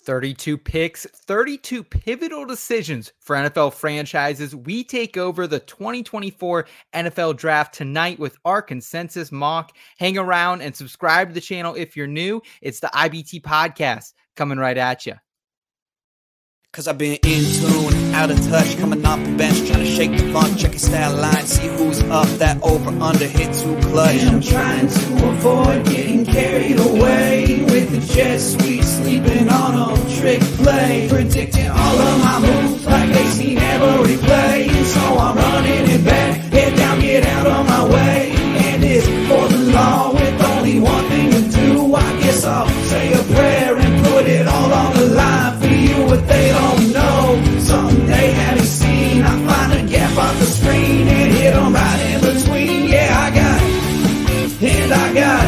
32 picks, 32 pivotal decisions for NFL franchises. We take over the 2024 NFL Draft tonight with our consensus mock. Hang around and subscribe to the channel if you're new. It's the IBT Podcast coming right at you. Cause I've been in tune, out of touch, coming off the bench, trying to shake the funk, check your stat line, see who's up, that over under hit too clutch. And I'm trying to avoid getting carried away with the jet sweep, sleeping on a trick play, predicting all of my moves like they seen every play. And so I'm running it back, head down, get out of my way. And it's for the law with only one thing to do. I guess I'll say a prayer and put it all on the line for you. What they don't know, something they haven't seen. I find a gap on the screen and hit them right in between. Yeah, I got it, and I got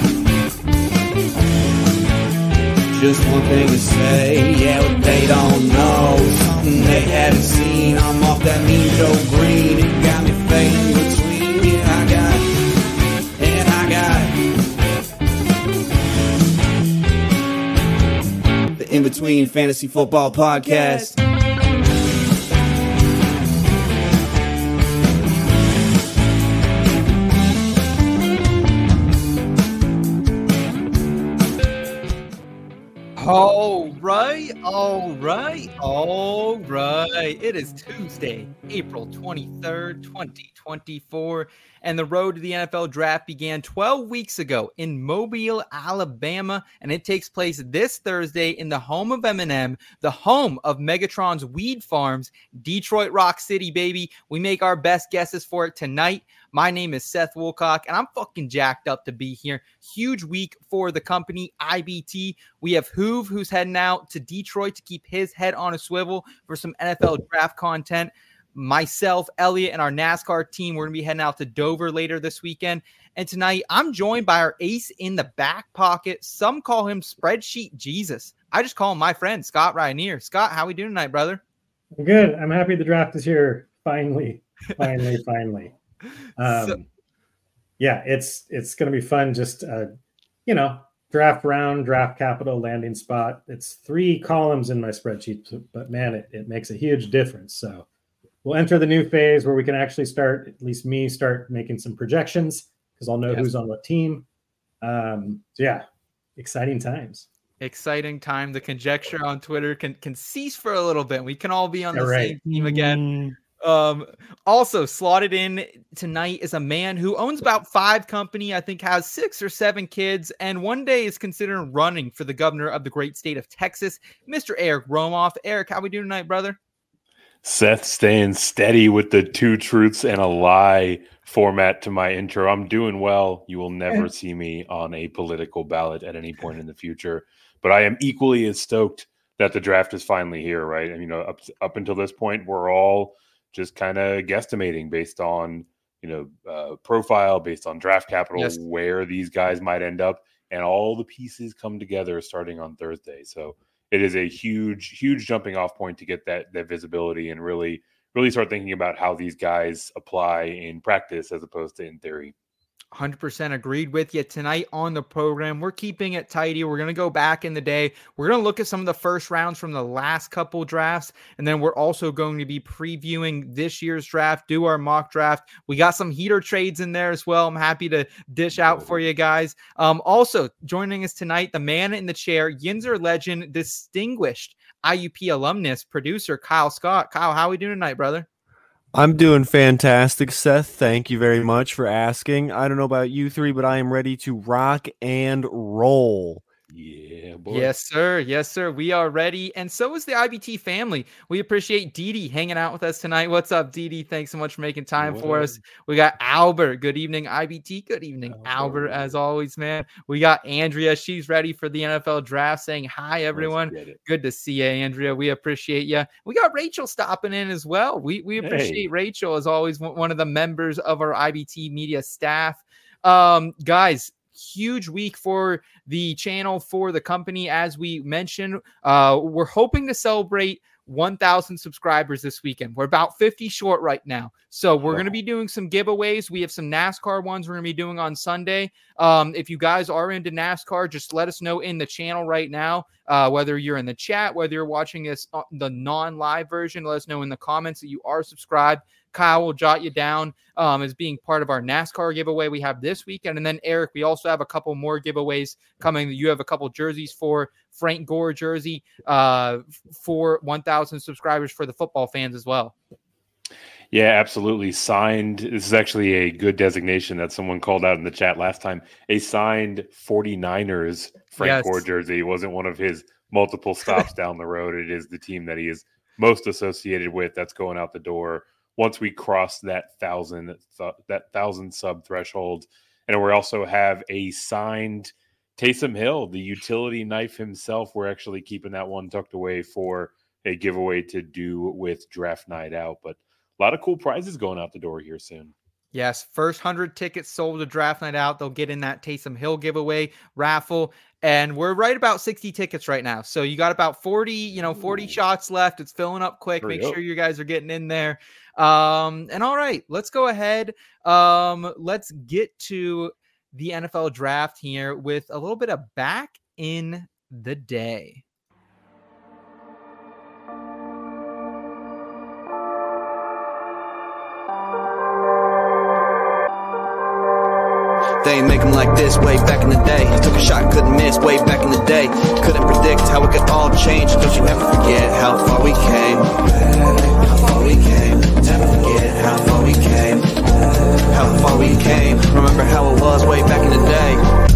it. Just one thing to say, yeah, what they don't know, something they haven't seen. I'm off that mean Joe Green, it got me fading between. Yeah, I got it, and I got it. The In Between Fantasy Football Podcast. All right. It is Tuesday, April 23rd, 2024, and the road to the NFL Draft began 12 weeks ago in Mobile, Alabama, and it takes place this Thursday in the home of Eminem, the home of Megatron's Weed Farms, Detroit Rock City, baby. We make our best guesses for it tonight. My name is Seth Woolcock, and I'm fucking jacked up to be here. Huge week for the company, IBT. We have Hoove, who's heading out to Detroit to keep his head on a swivel for some NFL draft content. Myself, Elliot, and our NASCAR team, we're going to be heading out to Dover later this weekend. And tonight, I'm joined by our ace in the back pocket. Some call him Spreadsheet Jesus. I just call him my friend, Scott Ryanier. Scott, how we doing tonight, brother? I'm good. I'm happy the draft is here. Finally. Yeah, it's going to be fun. Just, draft round, draft capital, landing spot. It's 3 columns in my spreadsheet, but man, it makes a huge difference. So we'll enter the new phase where we can actually start, at least me, start making some projections because I'll know who's on what team. Exciting times. Exciting time. The conjecture on Twitter can cease for a little bit. We can all be on the same team again. Also slotted in tonight is a man who owns about 5 companies, I think has 6 or 7 kids, and one day is considering running for the governor of the great state of Texas, Mr. Eric Romoff. Eric, how we doing tonight, brother? Seth staying steady with the 2 truths and a lie format to my intro. I'm doing well. You will never see me on a political ballot at any point in the future, but I am equally as stoked that the draft is finally here, right? And, up until this point, we're all just kind of guesstimating based on, profile, based on draft capital, where these guys might end up, and all the pieces come together starting on Thursday. So it is a huge, huge jumping off point to get that visibility and really start thinking about how these guys apply in practice as opposed to in theory. 100% agreed with you. Tonight on the program, we're keeping it tidy. We're going to go back in the day. We're going to look at some of the first rounds from the last couple drafts, and then we're also going to be previewing this year's draft, do our mock draft. We got some heater trades in there as well. I'm happy to dish out for you guys. Also joining us tonight, the man in the chair, Yinzer legend, distinguished IUP alumnus, producer Kyle Scott. Kyle, how are we doing tonight, brother? I'm doing fantastic, Seth. Thank you very much for asking. I don't know about you 3, but I am ready to rock and roll. Yeah, boy. Yes, sir. Yes, sir. We are ready. And so is the IBT family. We appreciate Didi hanging out with us tonight. What's up, Didi? Thanks so much for making time for us. We got Albert. Good evening, IBT. Good evening, Albert, as always, man. We got Andrea. She's ready for the NFL draft, saying hi, everyone. Good to see you, Andrea. We appreciate you. We got Rachel stopping in as well. We appreciate Rachel, as always, one of the members of our IBT media staff. Guys, huge week for the channel, for the company. As we mentioned, we're hoping to celebrate 1,000 subscribers this weekend. We're about 50 short right now. So we're going to be doing some giveaways. We have some NASCAR ones we're going to be doing on Sunday. If you guys are into NASCAR, just let us know in the channel right now, whether you're in the chat, whether you're watching this the non-live version. Let us know in the comments that you are subscribed. Kyle will jot you down as being part of our NASCAR giveaway we have this weekend. And then, Eric, we also have a couple more giveaways coming. You have a couple jerseys for Frank Gore jersey for 1,000 subscribers for the football fans as well. Yeah, absolutely. Signed. This is actually a good designation that someone called out in the chat last time. A signed 49ers Frank Gore jersey. It wasn't one of his multiple stops down the road. It is the team that he is most associated with that's going out the door once we cross that 1,000 sub threshold. And we also have a signed Taysom Hill, the utility knife himself. We're actually keeping that one tucked away for a giveaway to do with draft night out. But a lot of cool prizes going out the door here soon. Yes, first 100 tickets sold to draft night out. They'll get in that Taysom Hill giveaway raffle. And we're right about 60 tickets right now. So you got about 40 shots left. It's filling up quick. Make sure you guys are getting in there. And all right, let's go ahead. Let's get to the NFL draft here with a little bit of back in the day. They ain't make them like this way back in the day. Took a shot, couldn't miss way back in the day. Couldn't predict how it could all change. Don't you ever forget how far we came. How far we came. Never forget how far we came. How far we came. Remember how it was way back in the day.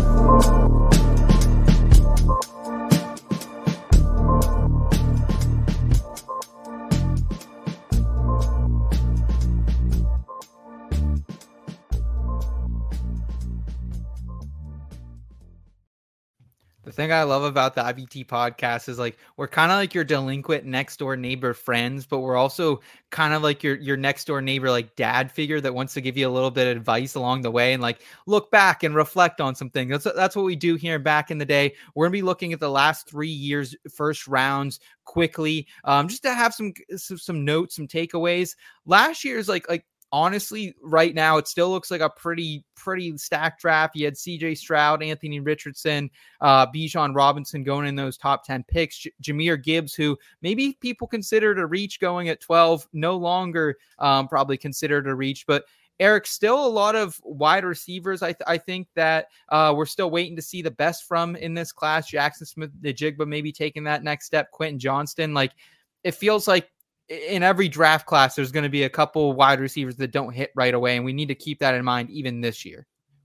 The thing I love about the IBT podcast is like we're kind of like your delinquent next door neighbor friends, but we're also kind of like your next door neighbor like dad figure that wants to give you a little bit of advice along the way and like look back and reflect on something. That's what we do here back in the day. We're gonna be looking at the last 3 years first rounds quickly, just to have some notes, some takeaways. Last year's like honestly, right now, it still looks like a pretty stacked draft. You had CJ Stroud, Anthony Richardson, Bijan Robinson going in those top 10 picks. Jahmyr Gibbs, who maybe people considered a reach going at 12, no longer probably considered a reach. But Eric, still a lot of wide receivers. I think that we're still waiting to see the best from in this class. Jackson Smith-Njigba maybe taking that next step. Quentin Johnston. Like it feels like in every draft class, there's going to be a couple wide receivers that don't hit right away, and we need to keep that in mind even this year.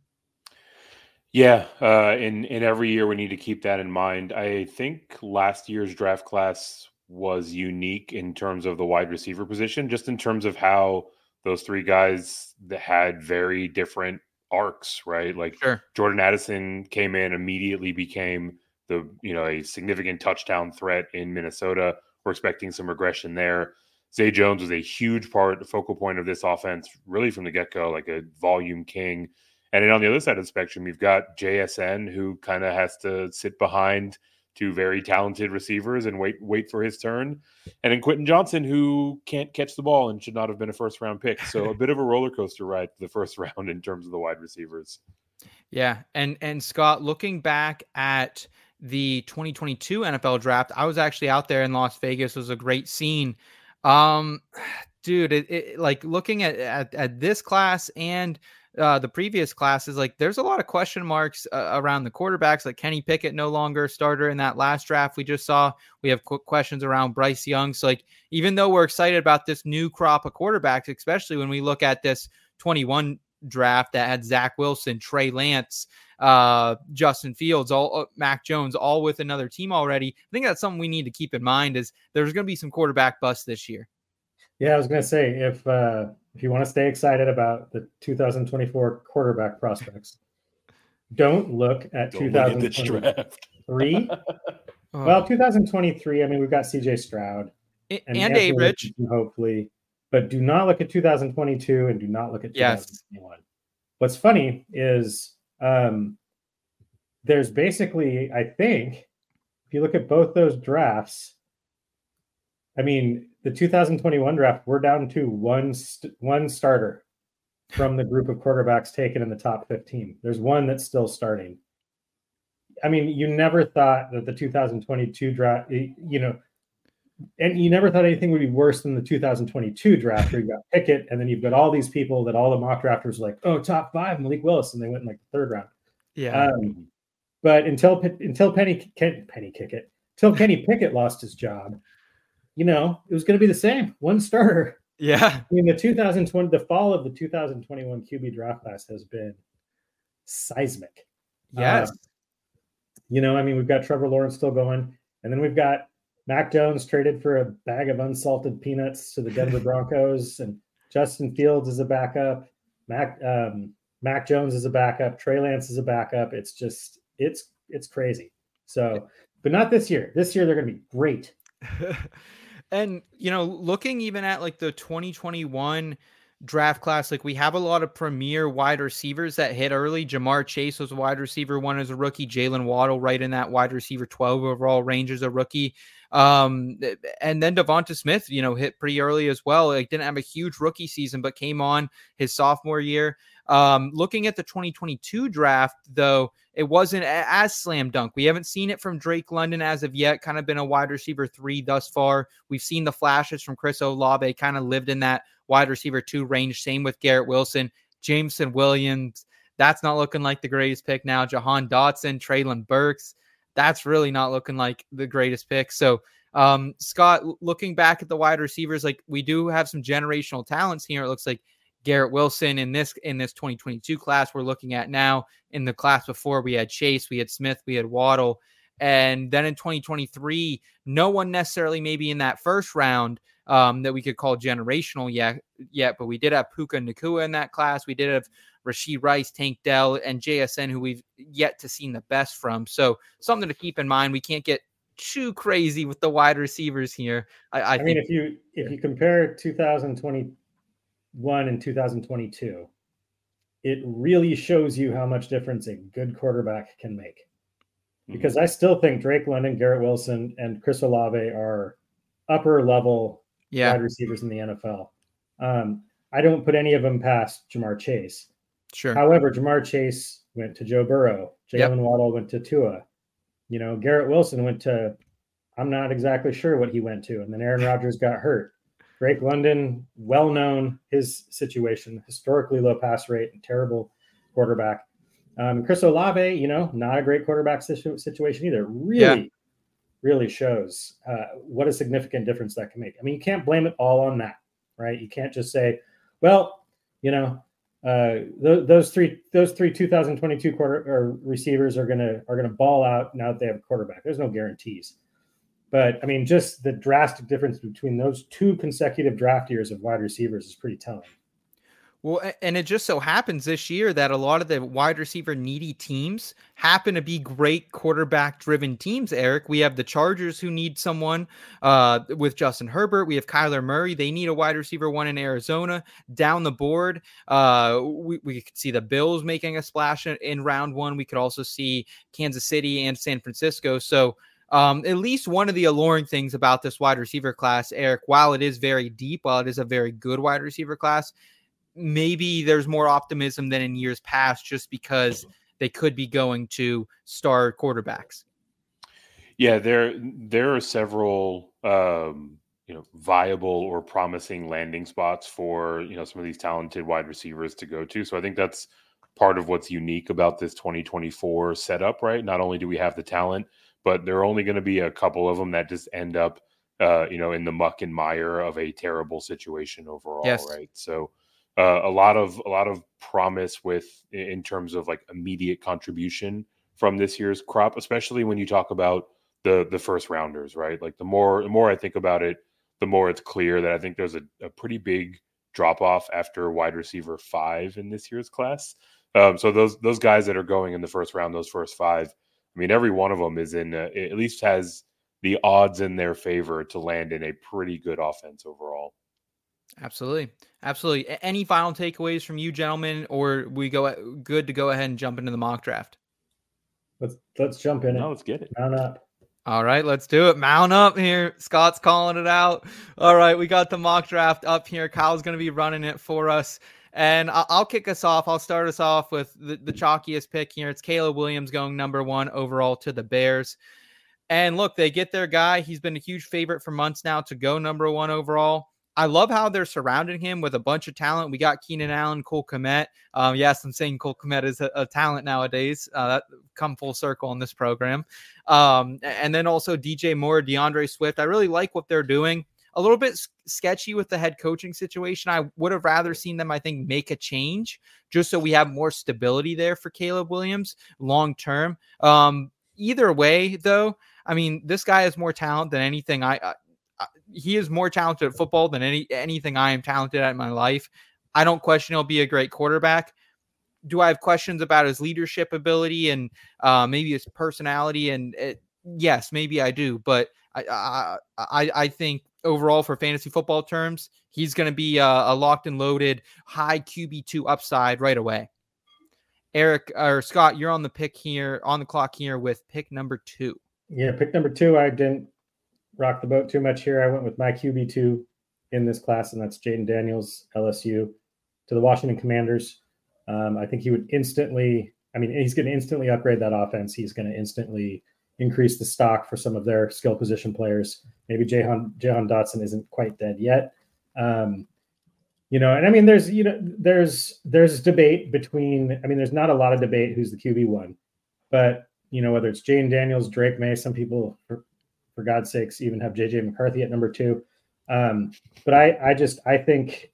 Yeah, in every year we need to keep that in mind. I think last year's draft class was unique in terms of the wide receiver position, just in terms of how those three guys that had very different arcs, right? Like Jordan Addison came in, immediately became a significant touchdown threat in Minnesota. We're expecting some regression there. Zay Jones was a huge focal point of this offense, really from the get-go, like a volume king. And then on the other side of the spectrum, you've got JSN, who kind of has to sit behind two very talented receivers and wait for his turn. And then Quentin Johnson, who can't catch the ball and should not have been a first-round pick. So a bit of a roller coaster ride the first round in terms of the wide receivers. Yeah, and Scott, looking back at the 2022 NFL draft, I was actually out there in Las Vegas. It was a great scene. Dude, it like looking at this class and the previous classes, like there's a lot of question marks around the quarterbacks. Like Kenny Pickett, no longer a starter in that last draft we just saw. We have questions around Bryce Young. So like, even though we're excited about this new crop of quarterbacks, especially when we look at this 21 draft that had Zach Wilson, Trey Lance, Justin Fields, Mac Jones, all with another team already. I think that's something we need to keep in mind is there's going to be some quarterback busts this year. Yeah, I was going to say, if you want to stay excited about the 2024 quarterback prospects, don't look at 2023. Well, 2023, I mean, we've got CJ Stroud and A-Rich, hopefully, but do not look at 2022 and do not look at 2021. What's funny is there's basically, I think, if you look at both those drafts, I mean, the 2021 draft, we're down to one starter from the group of quarterbacks taken in the top 15. There's one that's still starting. I mean, you never thought that the 2022 draft, and you never thought anything would be worse than the 2022 draft where you got Pickett, and then you've got all these people that all the mock drafters were like, oh, top 5, Malik Willis, and they went in like the 3rd round. Yeah. But until Kenny Pickett lost his job, it was going to be the same, one starter. Yeah. I mean, the fall of the 2021 QB draft class has been seismic. Yes. We've got Trevor Lawrence still going, and then we've got Mac Jones traded for a bag of unsalted peanuts to the Denver Broncos, and Justin Fields is a backup. Mac Jones is a backup. Trey Lance is a backup. It's just, it's crazy. So, but not this year. This year, they're going to be great. And, looking even at like the 2021 draft class, like we have a lot of premier wide receivers that hit early. Jamar Chase was a wide receiver 1 as a rookie. Jalen Waddle right in that wide receiver 12 overall range as a rookie. And then Devonta Smith, hit pretty early as well. Like didn't have a huge rookie season, but came on his sophomore year. Looking at the 2022 draft, though, it wasn't as slam dunk. We haven't seen it from Drake London as of yet, kind of been a wide receiver 3 thus far. We've seen the flashes from Chris Olave, kind of lived in that wide receiver 2 range. Same with Garrett Wilson, Jameson Williams. That's not looking like the greatest pick now. Jahan Dotson, Treylon Burks. That's really not looking like the greatest pick. So, Scott, looking back at the wide receivers, like we do have some generational talents here. It looks like Garrett Wilson in this 2022 class we're looking at now. In the class before, we had Chase, we had Smith, we had Waddle. And then in 2023, no one necessarily maybe in that first round that we could call generational yet, but we did have Puka Nacua in that class. We did have Rashee Rice, Tank Dell, and JSN, who we've yet to see the best from. So something to keep in mind. We can't get too crazy with the wide receivers here. I think if you compare 2021 and 2022, it really shows you how much difference a good quarterback can make. Because I still think Drake London, Garrett Wilson, and Chris Olave are upper level wide receivers in the NFL. I don't put any of them past Jamar Chase. Sure. However, Jamar Chase went to Joe Burrow. Jalen Waddle went to Tua. Garrett Wilson went to, I'm not exactly sure what he went to. And then Aaron Rodgers got hurt. Drake London, well known his situation, historically low pass rate and terrible quarterback. Chris Olave, not a great quarterback situation either. Really shows what a significant difference that can make. I mean, you can't blame it all on that, right? You can't just say, well, those three 2022 receivers are gonna ball out now that they have a quarterback. There's no guarantees, but I mean, just the drastic difference between those 2 consecutive draft years of wide receivers is pretty telling. Well, and it just so happens this year that a lot of the wide receiver needy teams happen to be great quarterback driven teams, Eric. We have the Chargers who need someone with Justin Herbert. We have Kyler Murray. They need a wide receiver 1 in Arizona. Down the board, we could see the Bills making a splash in round 1. We could also see Kansas City and San Francisco. So at least one of the alluring things about this wide receiver class, Eric, while it is very deep, while it is a very good wide receiver class, maybe there's more optimism than in years past just because they could be going to star quarterbacks. Yeah, there are several viable or promising landing spots for some of these talented wide receivers to go to. So I think that's part of what's unique about this 2024 setup, right? Not only do we have the talent, but there are only going to be a couple of them that just end up in the muck and mire of a terrible situation overall, right? So a lot of promise in terms of like immediate contribution from this year's crop, especially when you talk about the first rounders, right? Like the more I think about it, the more it's clear that I think there's a pretty big drop off after wide receiver 5 in this year's class. So those guys that are going in the first round, those first 5, I mean, every one of them is at least has the odds in their favor to land in a pretty good offense overall. Absolutely. Any final takeaways from you, gentlemen, or we good to go ahead and jump into the mock draft? Let's jump in No, it. let's get it. Mount up. All right, let's do it. Mount up here. Scott's calling it out. All right, we got the mock draft up here. Kyle's going to be running it for us. And I'll kick us off. I'll start us off with the chalkiest pick here. It's Caleb Williams going number 1 overall to the Bears. And look, they get their guy. He's been a huge favorite for months now to go number 1 overall. I love how they're surrounding him with a bunch of talent. We got Keenan Allen, Cole Kmet. Yes, I'm saying Cole Kmet is a talent nowadays. That come full circle in this program. And then also DJ Moore, DeAndre Swift. I really like what they're doing. A little bit sketchy with the head coaching situation. I would have rather seen them, I think, make a change just so we have more stability there for Caleb Williams long term. Either way, though, I mean, this guy has more talent than anything he is more talented at football than anything I am talented at in my life. I don't question he'll be a great quarterback. Do I have questions about his leadership ability and maybe his personality? And yes, maybe I do. But I think overall for fantasy football terms, he's going to be a locked and loaded high QB2 upside right away. Eric or Scott, you're on the clock here with pick number 2. Yeah, pick number 2. I didn't rock the boat too much here. I went with my QB2 in this class, and that's Jaden Daniels, LSU, to the Washington Commanders. I think he would he's going to instantly upgrade that offense. He's going to instantly increase the stock for some of their skill position players. Maybe Jahan Dotson isn't quite dead yet. And I mean, there's debate between, there's not a lot of debate who's the QB1, but whether it's Jaden Daniels, Drake May, some people, for God's sakes, even have JJ McCarthy at number 2. But I think,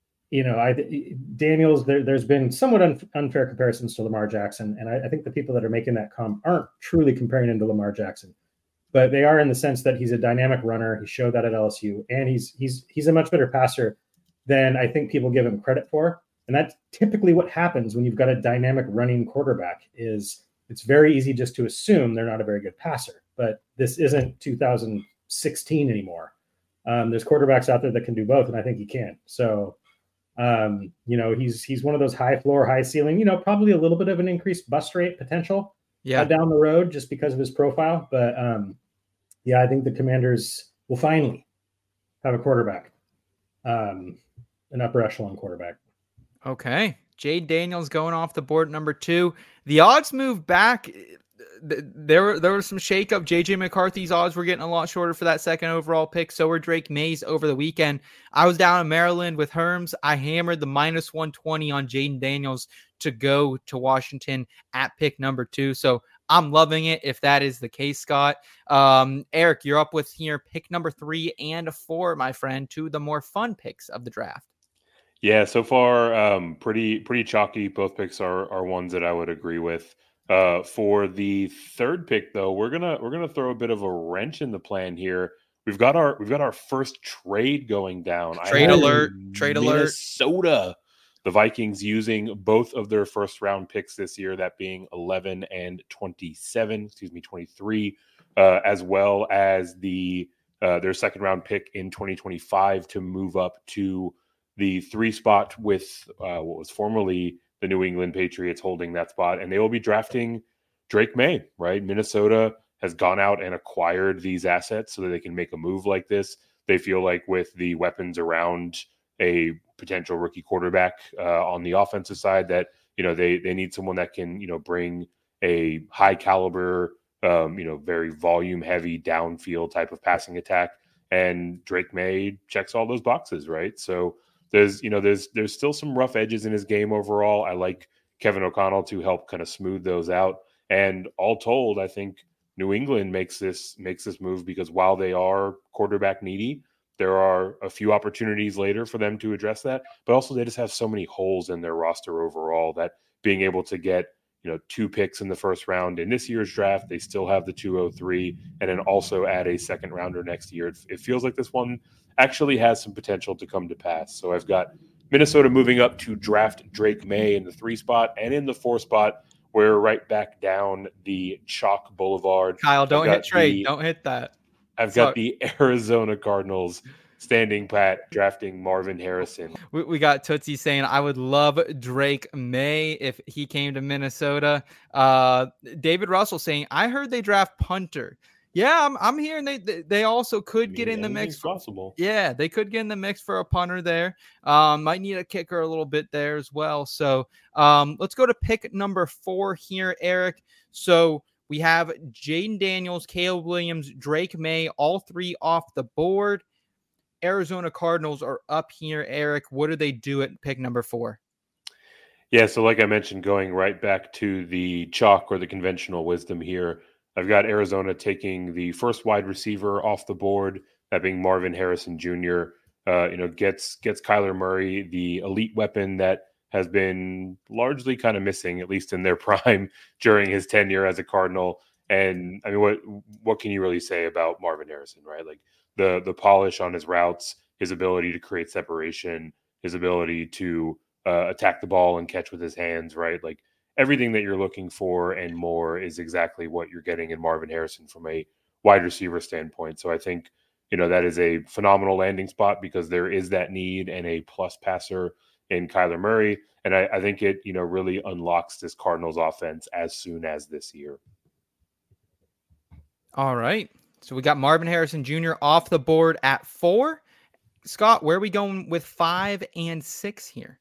Daniels, there's been somewhat unfair comparisons to Lamar Jackson. And I think the people that are making that comp aren't truly comparing him to Lamar Jackson, but they are in the sense that he's a dynamic runner. He showed that at LSU, and he's a much better passer than I think people give him credit for. And that's typically what happens when you've got a dynamic running quarterback. Is it's very easy just to assume they're not a very good passer. But this isn't 2016 anymore. There's quarterbacks out there that can do both, and I think he can. So, he's one of those high floor, high ceiling, probably a little bit of an increased bust rate potential down the road just because of his profile. But, I think the Commanders will finally have a quarterback, an upper echelon quarterback. Okay. Jade Daniels going off the board number 2. The odds move back. There was some shakeup. JJ McCarthy's odds were getting a lot shorter for that second overall pick. So were Drake May's over the weekend. I was down in Maryland with Herms. I hammered the -120 on Jaden Daniels to go to Washington at pick number 2. So I'm loving it if that is the case, Scott. Eric, you're up with here pick number 3 and 4, my friend, 2 of the more fun picks of the draft. Yeah, so far, pretty chalky. Both picks are ones that I would agree with. For the third pick, though, we're gonna throw a bit of a wrench in the plan here. We've got our first trade going down. Trade alert! Minnesota, the Vikings using both of their first round picks this year, that being 11 and 23, as well as their second round pick in 2025 to move up to the 3 spot with what was formerly the New England Patriots holding that spot, and they will be drafting Drake May, right? Minnesota has gone out and acquired these assets so that they can make a move like this. They feel like with the weapons around a potential rookie quarterback on the offensive side that, they need someone that can, bring a high caliber, very volume heavy downfield type of passing attack. And Drake May checks all those boxes, right? So there's still some rough edges in his game overall. I like Kevin O'Connell to help kind of smooth those out. And all told, I think New England makes this move because while they are quarterback needy, there are a few opportunities later for them to address that. But also they just have so many holes in their roster overall that being able to get 2 picks in the first round in this year's draft, they still have the 203, and then also add a second rounder next year. It feels like this one actually has some potential to come to pass. So I've got Minnesota moving up to draft Drake May in the 3 spot, and in the 4 spot, we're right back down the Chalk Boulevard. Kyle, don't hit trade. Don't hit that. I've got the Arizona Cardinals standing pat, drafting Marvin Harrison. We got Tootsie saying, I would love Drake May if he came to Minnesota. David Russell saying, I heard they draft punter. Yeah, I'm hearing they also could get in the mix. Possible. Yeah, they could get in the mix for a punter there. Might need a kicker a little bit there as well. So let's go to pick number 4 here, Eric. So we have Jaden Daniels, Caleb Williams, Drake May, all 3 off the board. Arizona Cardinals are up here, Eric. What do they do at pick number 4? Yeah, so like I mentioned, going right back to the chalk or the conventional wisdom here, I've got Arizona taking the first wide receiver off the board, that being Marvin Harrison Jr. Gets Kyler Murray, the elite weapon that has been largely kind of missing, at least in their prime, during his tenure as a Cardinal. And I mean, what can you really say about Marvin Harrison, right? Like the polish on his routes, his ability to create separation, his ability to attack the ball and catch with his hands, right? Like everything that you're looking for and more is exactly what you're getting in Marvin Harrison from a wide receiver standpoint. So I think, that is a phenomenal landing spot because there is that need and a plus passer in Kyler Murray. And I think it, really unlocks this Cardinals offense as soon as this year. All right. So we got Marvin Harrison Jr. off the board at 4. Scott, where are we going with 5 and 6 here?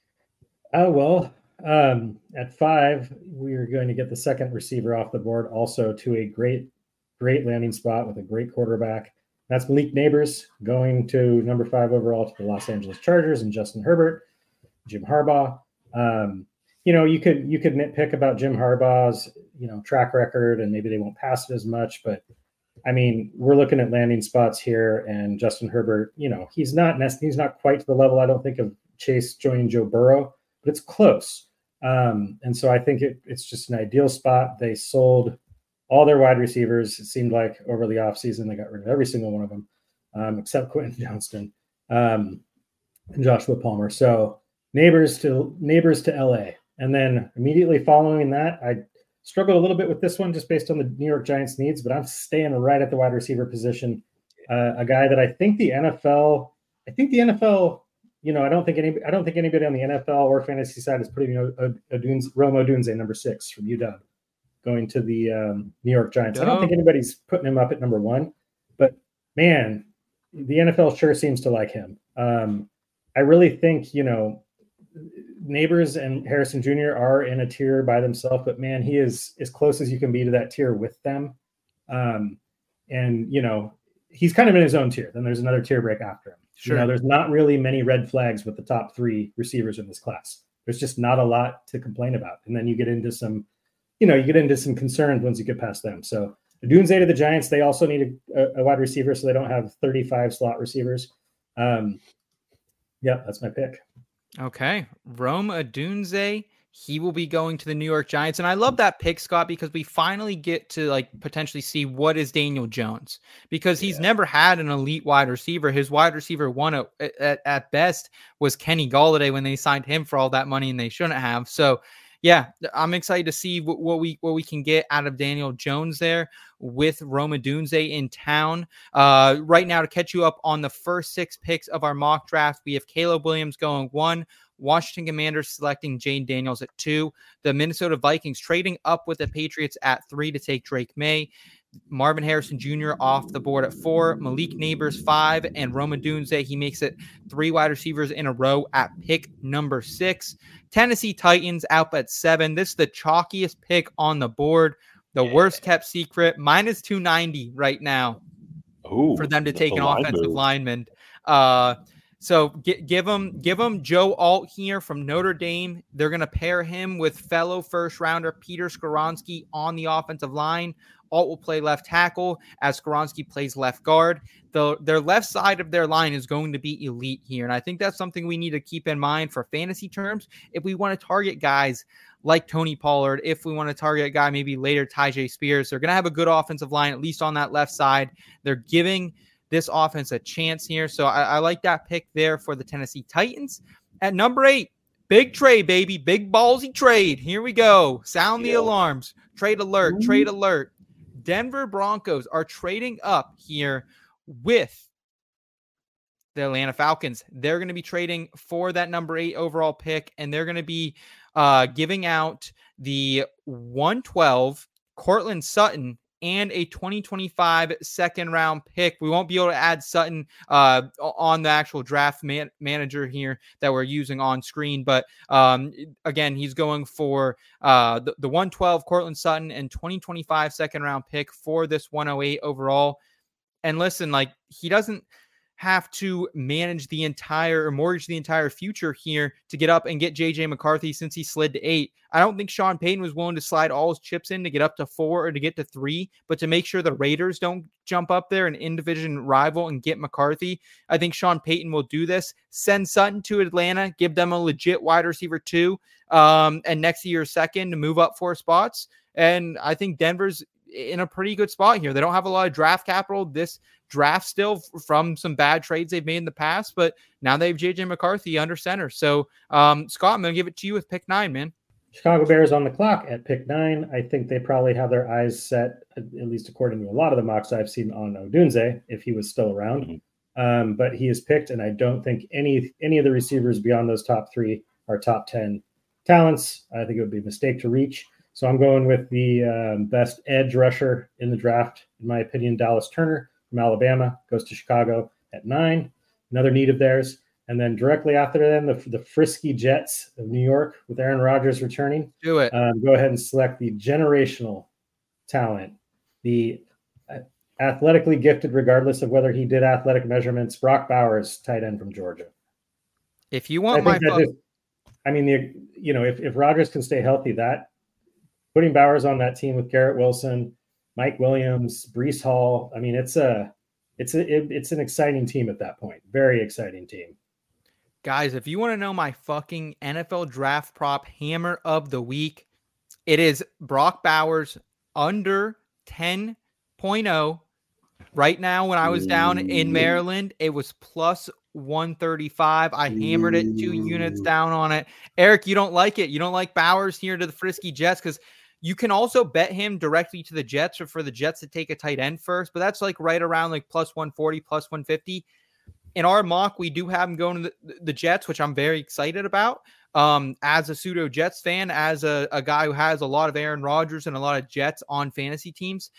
At 5, we are going to get the second receiver off the board, also to a great landing spot with a great quarterback. That's Malik Neighbors going to number 5 overall to the Los Angeles Chargers, and Justin Herbert, Jim Harbaugh. You could nitpick about Jim Harbaugh's, track record, and maybe they won't pass it as much, but I mean, we're looking at landing spots here, and Justin Herbert, he's not quite to the level, I don't think, of Chase joining Joe Burrow, but it's close. And so I think it's just an ideal spot. They sold all their wide receivers. It seemed like over the offseason, they got rid of every single one of them, except Quentin Johnston and Joshua Palmer. So neighbors to LA. And then immediately following that, I struggled a little bit with this one just based on the New York Giants needs, but I'm staying right at the wide receiver position. A guy that I think the NFL, I don't think anybody on the NFL or fantasy side is putting Rome Odunze, number 6 from UW, going to the New York Giants. I don't think anybody's putting him up at number 1, but man, the NFL sure seems to like him. I really think, Neighbors and Harrison Jr. are in a tier by themselves, but man, he is as close as you can be to that tier with them. He's kind of in his own tier. Then there's another tier break after him. Sure. There's not really many red flags with the top 3 receivers in this class. There's just not a lot to complain about. And then you get into some concerns once you get past them. So Odunze to the Giants, they also need a wide receiver, so they don't have 35 slot receivers. That's my pick. Okay. Rome Odunze, he will be going to the New York Giants. And I love that pick, Scott, because we finally get to potentially see what is Daniel Jones, because he's never had an elite wide receiver. His wide receiver one at best was Kenny Golladay when they signed him for all that money, and they shouldn't have. So yeah, I'm excited to see what we can get out of Daniel Jones there with Rome Odunze in town. Right now, to catch you up on the first 6 picks of our mock draft, we have Caleb Williams going 1, Washington Commanders selecting Jaden Daniels at 2, the Minnesota Vikings trading up with the Patriots at 3 to take Drake May, Marvin Harrison Jr. off the board at 4, Malik Neighbors 5, and Rome Odunze, he makes it 3 wide receivers in a row at pick number 6. Tennessee Titans out at 7. This is the chalkiest pick on the board. The worst kept secret, minus 290 right now for them to take an offensive lineman. So give them Joe Alt here from Notre Dame. They're going to pair him with fellow first rounder Peter Skoronski on the offensive line. Alt will play left tackle as Skoronski plays left guard. Their left side of their line is going to be elite here. And I think that's something we need to keep in mind for fantasy terms. If we want to target guys like Tony Pollard, if we want to target a guy maybe later, Tyjae Spears, they're going to have a good offensive line, at least on that left side. They're giving this offense a chance here. So I like that pick there for the Tennessee Titans. At number 8, big trade, baby. Big ballsy trade. Here we go. Sound the alarms. Trade alert. Trade alert. Denver Broncos are trading up here with the Atlanta Falcons. They're going to be trading for that number 8 overall pick, and they're going to be giving out the 112 Cortland Sutton and a 2025 second round pick. We won't be able to add Sutton on the actual draft manager here that we're using on screen. But again, he's going for the 112 Cortland Sutton and 2025 second round pick for this 108 overall. And listen, like, he doesn't have to mortgage the entire future here to get up and get JJ McCarthy since he slid to 8. I don't think Sean Payton was willing to slide all his chips in to get up to 4 or to get to 3, but to make sure the Raiders don't jump up there, an in-division rival, and get McCarthy. I think Sean Payton will do this. Send Sutton to Atlanta, give them a legit wide receiver 2, and next year second to move up 4 spots. And I think Denver's in a pretty good spot here. They don't have a lot of draft capital this draft still from some bad trades they've made in the past, but now they have JJ McCarthy under center. So Scott, I'm going to give it to you with pick 9, man. Chicago Bears on the clock at pick 9. I think they probably have their eyes set, at least according to a lot of the mocks I've seen, on Odunze if he was still around. But he is picked, and I don't think any of the receivers beyond those top 3 are top 10 talents. I think it would be a mistake to reach. So I'm going with the best edge rusher in the draft, in my opinion. Dallas Turner from Alabama goes to Chicago at 9, another need of theirs. And then directly after them, the frisky Jets of New York with Aaron Rodgers returning. Do it. Go ahead and select the generational talent, the athletically gifted, regardless of whether he did athletic measurements, Brock Bowers, tight end from Georgia. If you want my vote. If Rodgers can stay healthy, that putting Bowers on that team with Garrett Wilson, Mike Williams, Breece Hall, I mean, it's an exciting team at that point. Very exciting team. Guys, if you want to know my fucking NFL draft prop hammer of the week, it is Brock Bowers under 10.0. Right now, when I was down in Maryland, it was plus 135. I hammered it 2 units down on it. Eric, you don't like it. You don't like Bowers here to the frisky Jets, because you can also bet him directly to the Jets or for the Jets to take a tight end first, but that's like right around like plus 140, plus 150. In our mock, we do have him going to the Jets, which I'm very excited about. As a pseudo Jets fan, as a guy who has a lot of Aaron Rodgers and a lot of Jets on fantasy teams.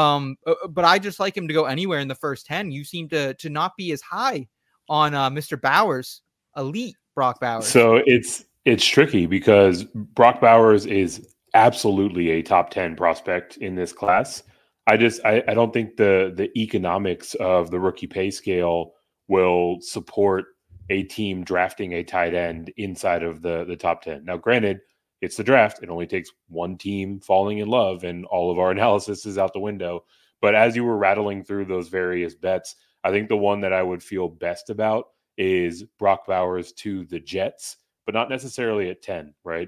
But I just like him to go anywhere in the first 10. You seem to not be as high on Mr. Bowers, elite Brock Bowers. So it's tricky because Brock Bowers is absolutely a top 10 prospect in this class. I don't think the economics of the rookie pay scale will support a team drafting a tight end inside of the top 10. Now, granted, it's the draft. It only takes one team falling in love and all of our analysis is out the window. But as you were rattling through those various bets, I think the one that I would feel best about is Brock Bowers to the Jets, but not necessarily at 10, right?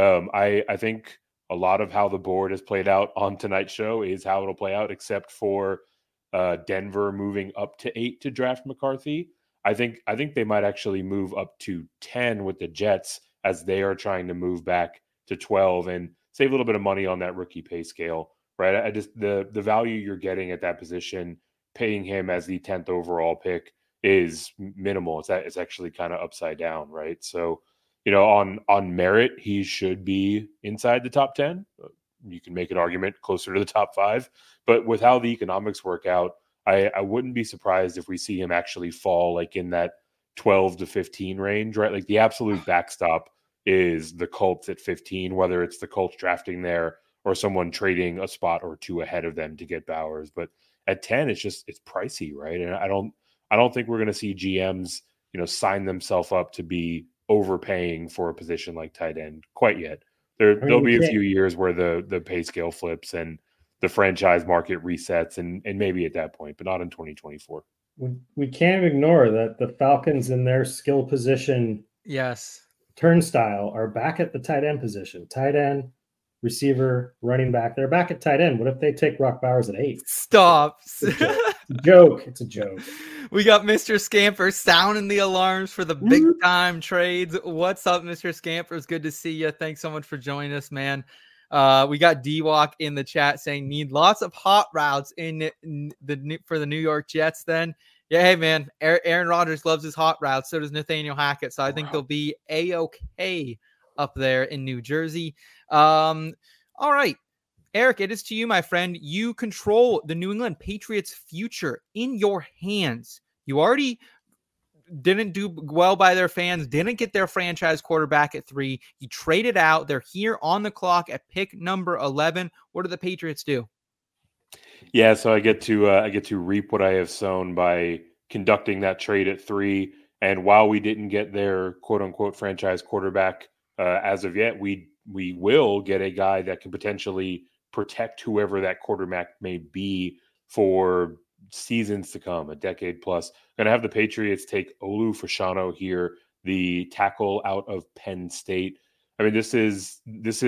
I think a lot of how the board has played out on tonight's show is how it'll play out, except for Denver moving up to 8 to draft McCarthy. I think they might actually move up to 10 with the Jets as they are trying to move back to 12 and save a little bit of money on that rookie pay scale, right? I just the value you're getting at that position, paying him as the 10th overall pick is minimal. It's actually kind of upside down, right? So, on merit, he should be inside the top 10. You can make an argument closer to the top 5, but with how the economics work out, I wouldn't be surprised if we see him actually fall like in that 12 to 15 range, right? Like the absolute backstop is the Colts at 15, whether it's the Colts drafting there or someone trading a spot or 2 ahead of them to get Bowers. But at 10, it's pricey, right? And I don't think we're going to see GMs, sign themselves up to be overpaying for a position like tight end quite yet. There'll be a few years where the pay scale flips and the franchise market resets and maybe at that point, but not in 2024. We can't ignore that the Falcons in their skill position turnstile are back at the tight end position. Tight end, receiver, running back. They're back at tight end. What if they take Brock Bowers at 8? Stop. It's a joke. We got Mr. Scamper sounding the alarms for the big time trades. What's up, Mr. Scamper? It's good to see you. Thanks so much for joining us, man. We got D-Walk in the chat saying need lots of hot routes for the New York Jets. Then Yeah, hey man, Aaron Rodgers loves his hot routes. So does Nathaniel Hackett. So I think they'll be A-okay up there in New Jersey. All right, Eric, it is to you, my friend. You control the New England Patriots' future in your hands. You already didn't do well by their fans, didn't get their franchise quarterback at 3. You traded out. They're here on the clock at pick number 11. What do the Patriots do? Yeah, so I get to reap what I have sown by conducting that trade at 3. And while we didn't get their quote unquote franchise quarterback as of yet, we will get a guy that can potentially protect whoever that quarterback may be for seasons to come, a decade plus. Going to have the Patriots take Olu Fashanu here, the tackle out of Penn State. I mean, this is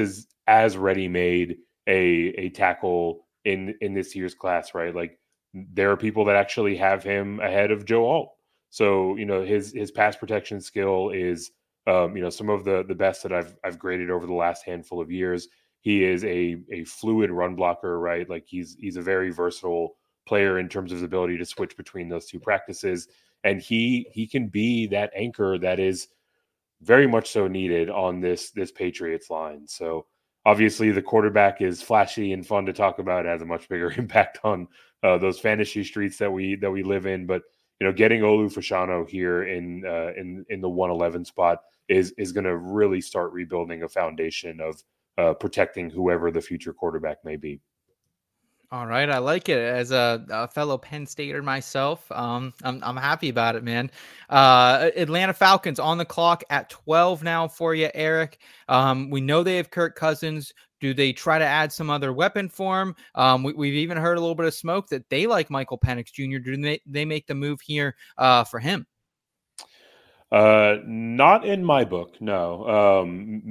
as ready-made a tackle in this year's class, right? Like, there are people that actually have him ahead of Joe Alt. So, his pass protection skill is, some of the best that I've graded over the last handful of years. He is a fluid run blocker, right? Like, he's a very versatile player in terms of his ability to switch between those two practices. And he can be that anchor that is very much so needed on this Patriots line. So obviously the quarterback is flashy and fun to talk about. It has a much bigger impact on those fantasy streets that we live in. But getting Olu Fashanu here in the 111 spot is going to really start rebuilding a foundation of protecting whoever the future quarterback may be. All right, I like it. As a fellow Penn Stater myself, I'm happy about it, man. Atlanta Falcons on the clock at 12 now for you, Eric. We know they have Kirk Cousins. Do they try to add some other weapon for him? We've even heard a little bit of smoke that they like Michael Penix Jr. Do they make the move here for him? Not in my book, no.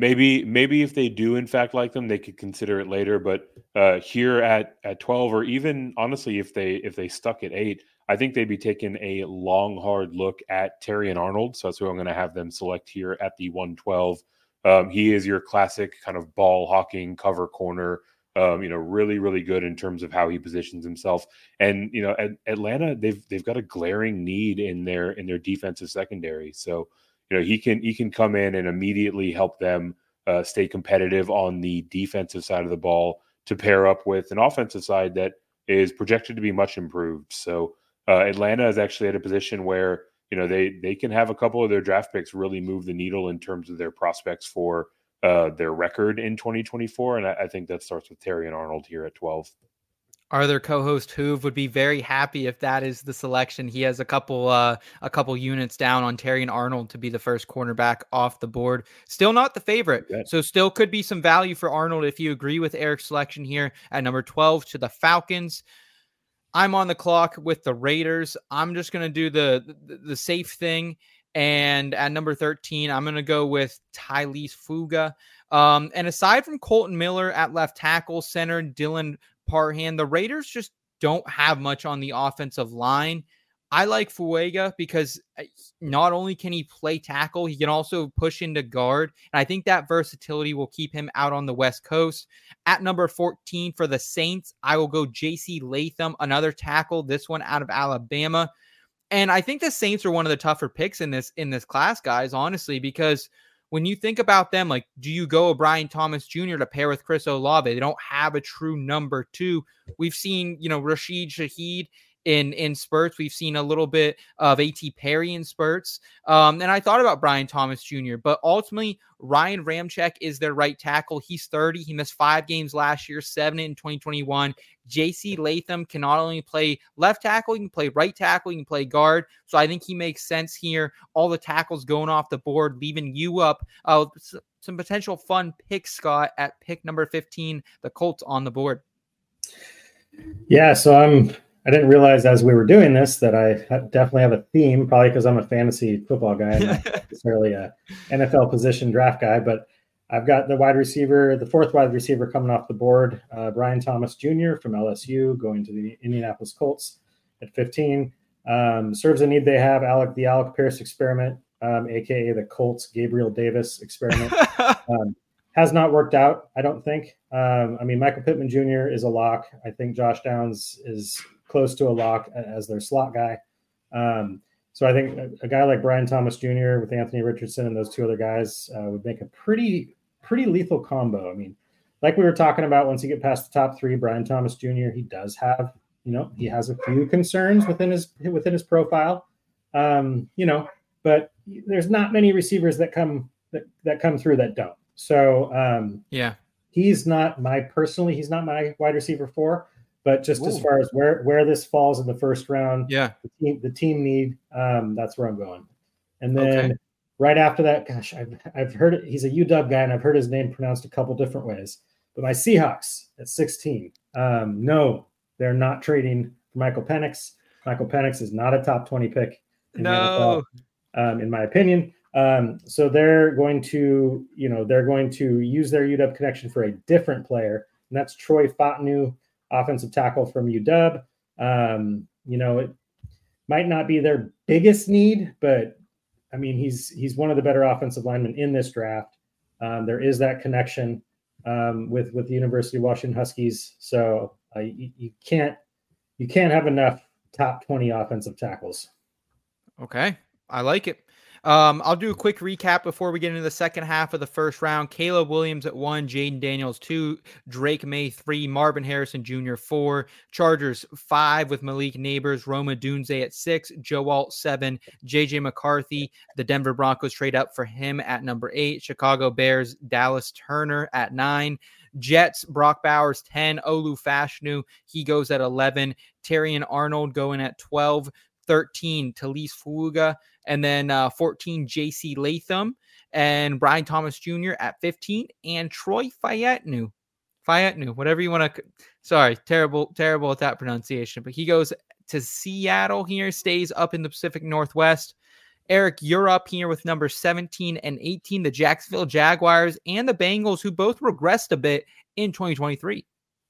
Maybe if they do in fact like them, they could consider it later. But here at 12, or even honestly, if they stuck at 8, I think they'd be taking a long, hard look at Terrion Arnold. So that's who I'm going to have them select here at the 112. He is your classic kind of ball hawking cover corner. Really, really good in terms of how he positions himself. And, at Atlanta, they've got a glaring need in their defensive secondary. So, he can come in and immediately help them stay competitive on the defensive side of the ball to pair up with an offensive side that is projected to be much improved. So Atlanta is actually at a position where, they can have a couple of their draft picks really move the needle in terms of their prospects for their record in 2024. And I think that starts with Terrion Arnold here at 12. Our other co-host Hoove would be very happy if that is the selection. He has a couple units down on Terrion Arnold to be the first cornerback off the board. Still not the favorite, so still could be some value for Arnold if you agree with Eric's selection here at number 12 to the Falcons. I'm on the clock with the Raiders. I'm just going to do the safe thing. And at number 13, I'm going to go with Tylese Fuga. And aside from Colton Miller at left tackle, center Dylan Parham, the Raiders just don't have much on the offensive line. I like Fuega because not only can he play tackle, he can also push into guard. And I think that versatility will keep him out on the West Coast. At number 14 for the Saints, I will go J.C. Latham, another tackle, this one out of Alabama. And I think the Saints are one of the tougher picks in this class, guys, honestly, because when you think about them, like, do you go Brian Thomas Jr. to pair with Chris Olave? They don't have a true number 2. We've seen, Rashid Shaheed in spurts. We've seen a little bit of A.T. Perry in spurts. And I thought about Brian Thomas Jr., but ultimately Ryan Ramczyk is their right tackle. He's 30. He missed 5 games last year, 7 in 2021. J.C. Latham can not only play left tackle, he can play right tackle, he can play guard. So I think he makes sense here. All the tackles going off the board, leaving you up some potential fun picks, Scott, at pick number 15, the Colts on the board. Yeah, so I didn't realize as we were doing this that I definitely have a theme, probably because I'm a fantasy football guy and not necessarily a NFL position draft guy, but I've got the fourth wide receiver coming off the board, Brian Thomas Jr. from LSU, going to the Indianapolis Colts at 15. Serves a need they have, the Alec Pierce experiment, a.k.a. the Colts Gabriel Davis experiment. Has not worked out, I don't think. Michael Pittman Jr. is a lock. I think Josh Downs is close to a lock as their slot guy. So I think a guy like Brian Thomas Jr. with Anthony Richardson and those two other guys would make a pretty lethal combo. I mean, like we were talking about, once you get past the top three, Brian Thomas Jr., he does have, he has a few concerns within his profile, but there's not many receivers that come through that don't. So he's not my wide receiver 4. But just as far as where this falls in the first round, the team need, that's where I'm going. And then right after that, gosh, I've heard it. He's a UW guy, and I've heard his name pronounced a couple different ways. But my Seahawks at 16, no, they're not trading for Michael Penix. Michael Penix is not a top 20 pick in the NFL, in my opinion. So they're going to use their UW connection for a different player, and that's Troy Fautanu, offensive tackle from UW. It might not be their biggest need, but I mean, he's one of the better offensive linemen in this draft. There is that connection with the University of Washington Huskies. So you can't have enough top 20 offensive tackles. Okay. I like it. I'll do a quick recap before we get into the second half of the first round. Caleb Williams at 1, Jaden Daniels 2, Drake May 3, Marvin Harrison Jr. 4, Chargers 5 with Malik Neighbors, Roma Dunze at 6, Joe Alt 7, JJ McCarthy. The Denver Broncos trade up for him at number 8, Chicago Bears Dallas Turner at 9, Jets Brock Bowers 10, Olu Fashanu, he goes at 11, Terrion Arnold going at 12, 13 Talise Fuga, and then 14 JC Latham, and Brian Thomas Jr. at 15, and Troy Fautanu, whatever you want to. Sorry, terrible at that pronunciation, but he goes to Seattle here, stays up in the Pacific Northwest. Eric, you're up here with number 17 and 18, the Jacksonville Jaguars and the Bengals, who both regressed a bit in 2023.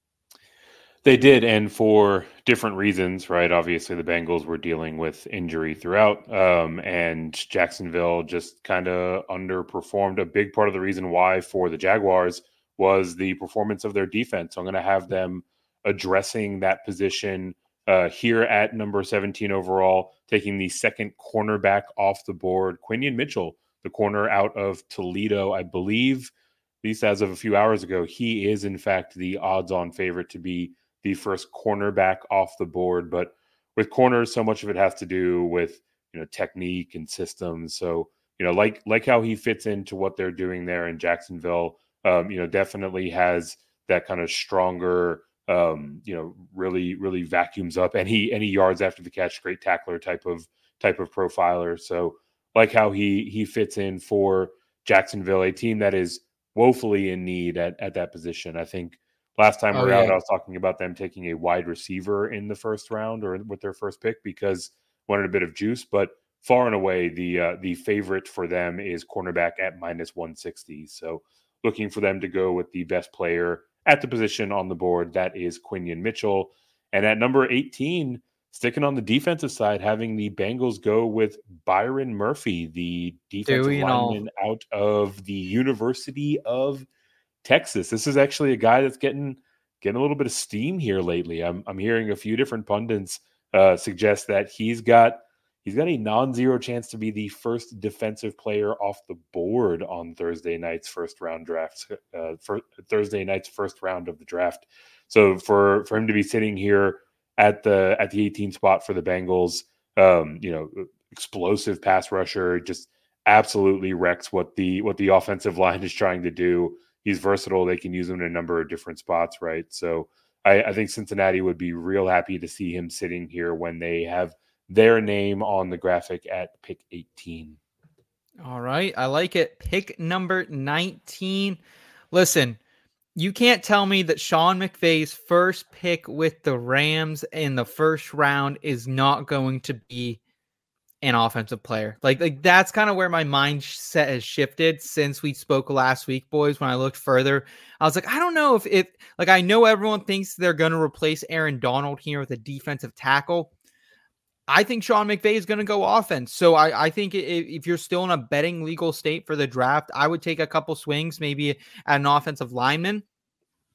They did, and for different reasons, right? Obviously, the Bengals were dealing with injury throughout, and Jacksonville just kind of underperformed. A big part of the reason why for the Jaguars was the performance of their defense. So I'm going to have them addressing that position here at number 17 overall, taking the second cornerback off the board, Quinion Mitchell, the corner out of Toledo. I believe, at least as of a few hours ago, he is, in fact, the odds-on favorite to be the first cornerback off the board. But with corners, so much of it has to do with, technique and systems. So, like how he fits into what they're doing there in Jacksonville, definitely has that kind of stronger, really, really vacuums up any yards after the catch, great tackler type of profiler. So like how he fits in for Jacksonville, a team that is woefully in need at that position. I think last time around, I was talking about them taking a wide receiver in the first round or with their first pick because wanted a bit of juice, but far and away the favorite for them is cornerback at -160. So looking for them to go with the best player at the position on the board, that is Quinion Mitchell. And at number 18, sticking on the defensive side, having the Bengals go with Byron Murphy, the defensive lineman out of the University of Texas. This is actually a guy that's getting a little bit of steam here lately. I'm hearing a few different pundits suggest that he's got a non-zero chance to be the first defensive player off the board on Thursday night's first round of the draft. So for him to be sitting here at the 18 spot for the Bengals, explosive pass rusher, just absolutely wrecks what the offensive line is trying to do. He's versatile. They can use him in a number of different spots, right? So I think Cincinnati would be real happy to see him sitting here when they have their name on the graphic at pick 18. All right. I like it. Pick number 19. Listen, you can't tell me that Sean McVay's first pick with the Rams in the first round is not going to be an offensive player. Like that's kind of where my mindset has shifted since we spoke last week, boys. When I looked further, I was like, I don't know if I know everyone thinks they're going to replace Aaron Donald here with a defensive tackle. I think Sean McVay is going to go offense. So I think if you're still in a betting legal state for the draft, I would take a couple swings, maybe at an offensive lineman.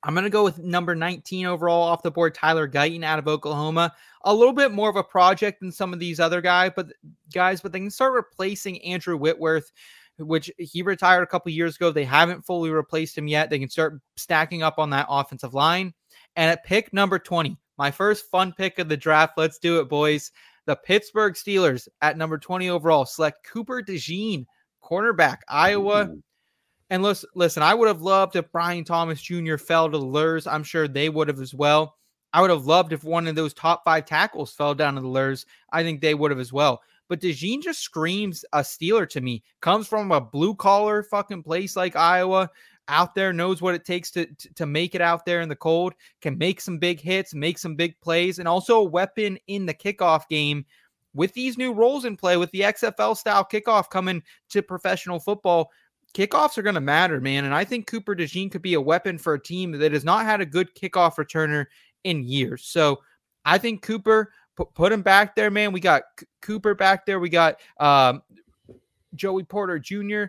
I'm going to go with number 19 overall off the board, Tyler Guyton out of Oklahoma. A little bit more of a project than some of these other guys, but they can start replacing Andrew Whitworth, which he retired a couple years ago. They haven't fully replaced him yet. They can start stacking up on that offensive line. And at pick number 20, my first fun pick of the draft. Let's do it, boys. The Pittsburgh Steelers at number 20 overall select Cooper DeJean, cornerback, Iowa. And listen, I would have loved if Brian Thomas Jr. fell to the Lurs. I'm sure they would have as well. I would have loved if one of those top 5 tackles fell down to the Lurs. I think they would have as well. But DeJean just screams a Steeler to me. Comes from a blue-collar fucking place like Iowa. Out there, knows what it takes to make it out there in the cold. Can make some big hits, make some big plays, and also a weapon in the kickoff game. With these new roles in play, with the XFL-style kickoff coming to professional football, kickoffs are going to matter, man. And I think Cooper DeJean could be a weapon for a team that has not had a good kickoff returner in years. So I think Cooper, put him back there, man. We got Cooper back there. We got Joey Porter Jr.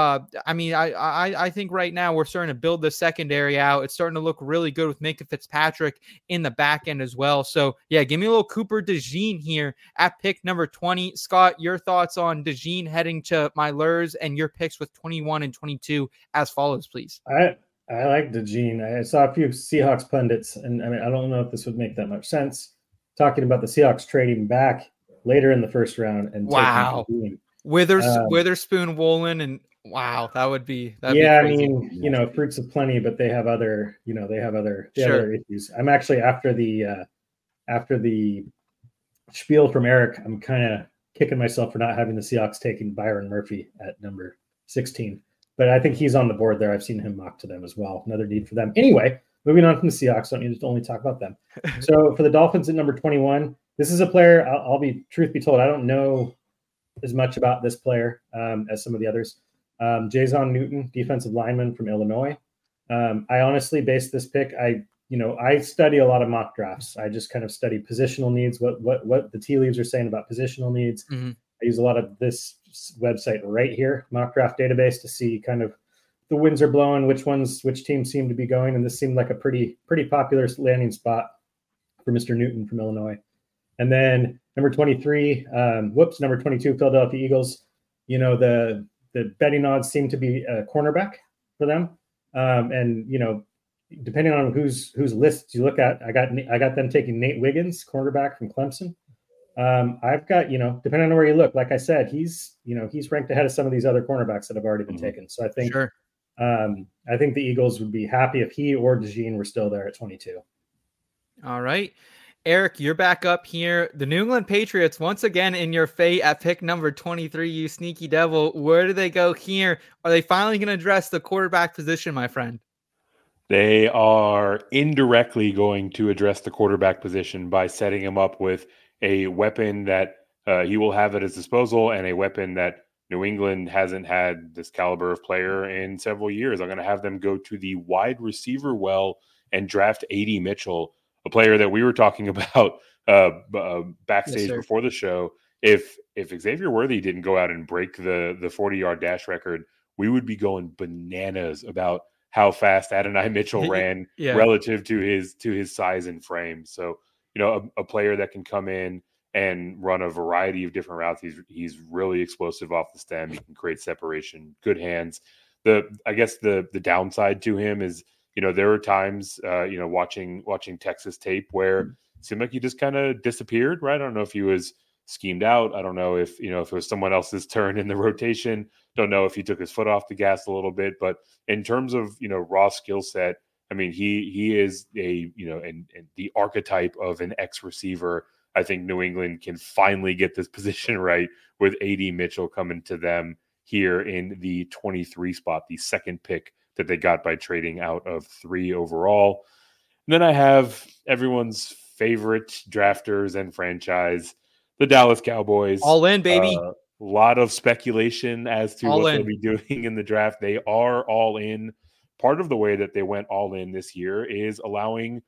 I think right now we're starting to build the secondary out. It's starting to look really good with Minkah Fitzpatrick in the back end as well. So yeah, give me a little Cooper DeJean here at pick number 20. Scott, your thoughts on DeJean heading to my Lurs and your picks with 21 and 22 as follows, please. I like DeJean. I saw a few Seahawks pundits, and I don't know if this would make that much sense, talking about the Seahawks trading back later in the first round and wow. taking Witherspoon, Woolen, and wow, that'd be crazy. I mean, fruits of plenty, but they have other issues. I'm actually after the spiel from Eric, I'm kind of kicking myself for not having the Seahawks taking Byron Murphy at number 16, but I think he's on the board there. I've seen him mocked to them as well. Another need for them. Anyway, moving on from the Seahawks, don't need to only talk about them. So for the Dolphins at number 21, this is a player. I'll be truth be told, I don't know as much about this player as some of the others. Jason Newton, defensive lineman from Illinois. I honestly based this pick. I study a lot of mock drafts. I just kind of study positional needs, what the tea leaves are saying about positional needs. Mm-hmm. I use a lot of this website right here, Mock Draft Database, to see kind of the winds are blowing, which teams seem to be going. And this seemed like a pretty popular landing spot for Mr. Newton from Illinois. And then number 23, number 22, Philadelphia Eagles. The betting odds seem to be a cornerback for them. And depending on whose lists you look at, I got them taking Nate Wiggins, cornerback from Clemson. I've got, depending on where you look, like I said, he's ranked ahead of some of these other cornerbacks that have already been taken. So I think, sure. I think the Eagles would be happy if he or DeJean were still there at 22. All right. Eric, you're back up here. The New England Patriots, once again in your fate at pick number 23, you sneaky devil. Where do they go here? Are they finally going to address the quarterback position, my friend? They are indirectly going to address the quarterback position by setting him up with a weapon that he will have at his disposal and a weapon that New England hasn't had this caliber of player in several years. I'm going to have them go to the wide receiver well and draft A.D. Mitchell, a player that we were talking about backstage before the show. If Xavier Worthy didn't go out and break the 40-yard dash record, we would be going bananas about how fast Adonai Mitchell ran relative to his size and frame. So, a player that can come in and run a variety of different routes. He's really explosive off the stem. He can create separation, good hands. I guess the downside to him is, there were times, watching Texas tape where it seemed like he just kind of disappeared, right? I don't know if he was schemed out. I don't know if it was someone else's turn in the rotation. Don't know if he took his foot off the gas a little bit. But in terms of, raw skill set, I mean, he is and the archetype of an ex-receiver. I think New England can finally get this position right with A.D. Mitchell coming to them here in the 23 spot, the second pick that they got by trading out of 3 overall. And then I have everyone's favorite drafters and franchise, the Dallas Cowboys. All in, baby. A lot of speculation as to what they'll be doing in the draft. They are all in. Part of the way that they went all in this year is allowing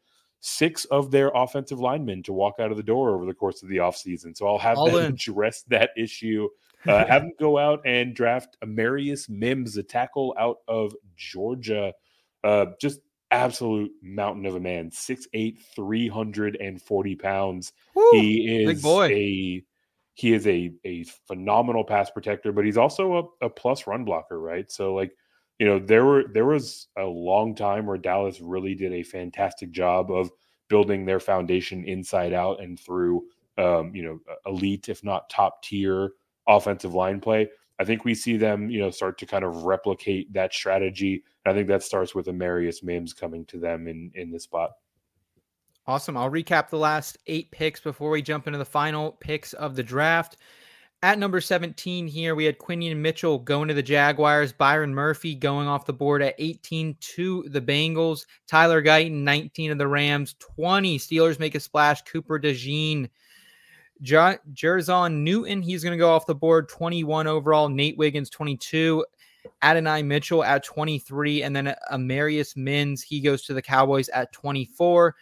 6 of their offensive linemen to walk out of the door over the course of the offseason. So I'll have them address that issue. Have them go out and draft Amarius Mims, a tackle out of Georgia. Just absolute mountain of a man, 6'8", 340 pounds. Woo, he big boy. He is a phenomenal pass protector, but he's also a plus run blocker, right? So like, you know, there was a long time where Dallas really did a fantastic job of building their foundation inside out and through, you know, elite, if not top tier offensive line play. I think we see them, you know, start to kind of replicate that strategy. And I think that starts with Amarius Mims coming to them in this spot. Awesome. I'll recap the last 8 picks before we jump into the final picks of the draft. At number 17 here, we had Quinion Mitchell going to the Jaguars, Byron Murphy going off the board at 18 to the Bengals, Tyler Guyton, 19 of the Rams, 20 Steelers make a splash, Cooper DeJean, Jerzon Newton, he's going to go off the board, 21 overall, Nate Wiggins, 22, Adonai Mitchell at 23, and then Amarius Mims, he goes to the Cowboys at 24.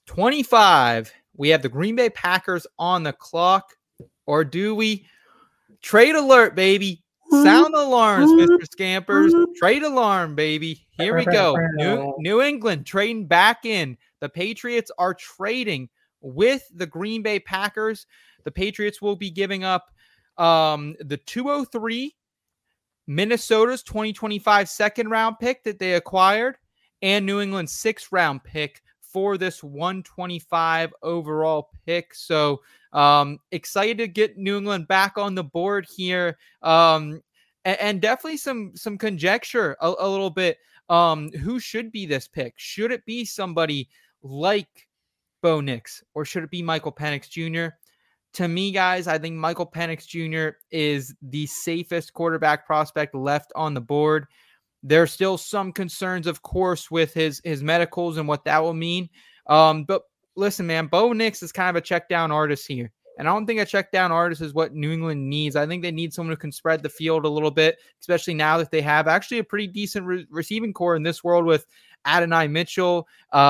25, we have the Green Bay Packers on the clock, or do we? Trade alert, baby. Sound alarms, Mr. Scampers. Trade alarm, baby. Here we go. New England trading back in. The Patriots are trading with the Green Bay Packers. The Patriots will be giving up the 203, Minnesota's 2025 second round pick that they acquired, and New England's 6th round pick for this 125 overall pick. So excited to get New England back on the board here. And definitely some conjecture a little bit. Who should be this pick? Should it be somebody like Bo Nix, or should it be Michael Penix Jr.? To me, guys, I think Michael Penix Jr. is the safest quarterback prospect left on the board. There's still some concerns, of course, with his medicals and what that will mean. But listen, man, Bo Nix is kind of a check down artist here. And I don't think a check down artist is what New England needs. I think they need someone who can spread the field a little bit, especially now that they have actually a pretty decent receiving core in this world with Adonai Mitchell,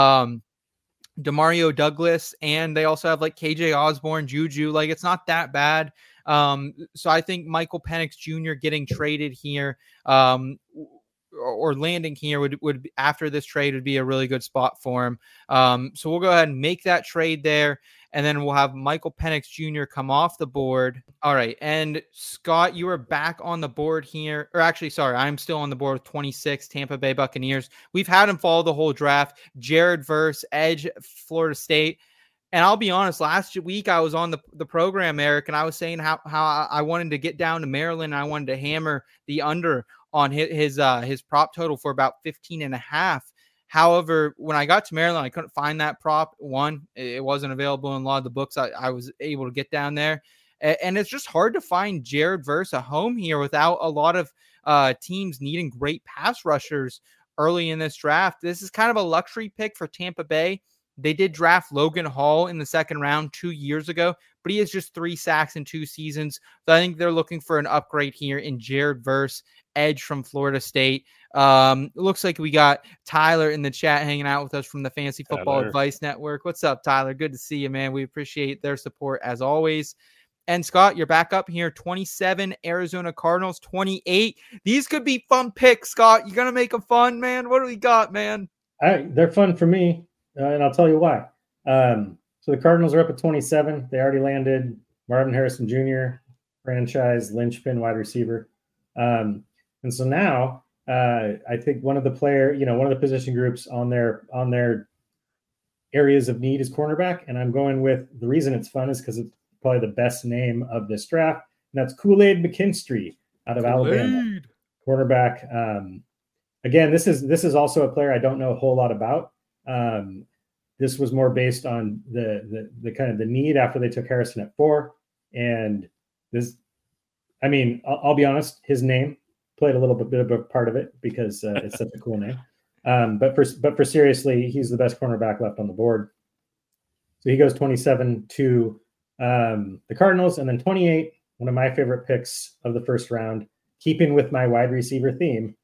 Demario Douglas, and they also have like KJ Osborne, Juju. Like, it's not that bad. So I think Michael Penix Jr. getting traded here, or landing here would after this trade would be a really good spot for him. So we'll go ahead and make that trade there, and then we'll have Michael Penix Jr. come off the board. All right, and Scott, you are back on the board here. Or actually, sorry, I'm still on the board with 26, Tampa Bay Buccaneers. We've had him follow the whole draft. Jared Verse, edge, Florida State. And I'll be honest, last week I was on the program, Eric, and I was saying how I wanted to get down to Maryland. I wanted to hammer the under on his prop total for about 15.5. However, when I got to Maryland, I couldn't find that prop. One, it wasn't available in a lot of the books I was able to get down there. And it's just hard to find Jared Verse a home here without a lot of teams needing great pass rushers early in this draft. This is kind of a luxury pick for Tampa Bay. They did draft Logan Hall in the 2nd round 2 years ago, but he has just 3 sacks in 2 seasons. So I think they're looking for an upgrade here in Jared Verse, edge from Florida State. Looks like we got Tyler in the chat hanging out with us from the Fantasy Football Advice Network. What's up, Tyler? Good to see you, man. We appreciate their support as always. And Scott, you're back up here. 27, Arizona Cardinals, 28. These could be fun picks, Scott. You gonna make them fun, man? What do we got, man? They're fun for me. And I'll tell you why. So the Cardinals are up at 27. They already landed Marvin Harrison Jr., franchise linchpin wide receiver. And so now I think one of the position groups on their areas of need is cornerback. And I'm going with, the reason it's fun is because it's probably the best name of this draft. And that's Kool-Aid McKinstry out of Alabama. Cornerback. Again, this is also a player I don't know a whole lot about. This was more based on the kind of the need after they took Harrison at 4. And this, I mean, I'll be honest, his name played a little bit of a part of it because it's such a cool name. But for seriously, he's the best cornerback left on the board. So he goes 27 to the Cardinals, and then 28, one of my favorite picks of the first round, keeping with my wide receiver theme.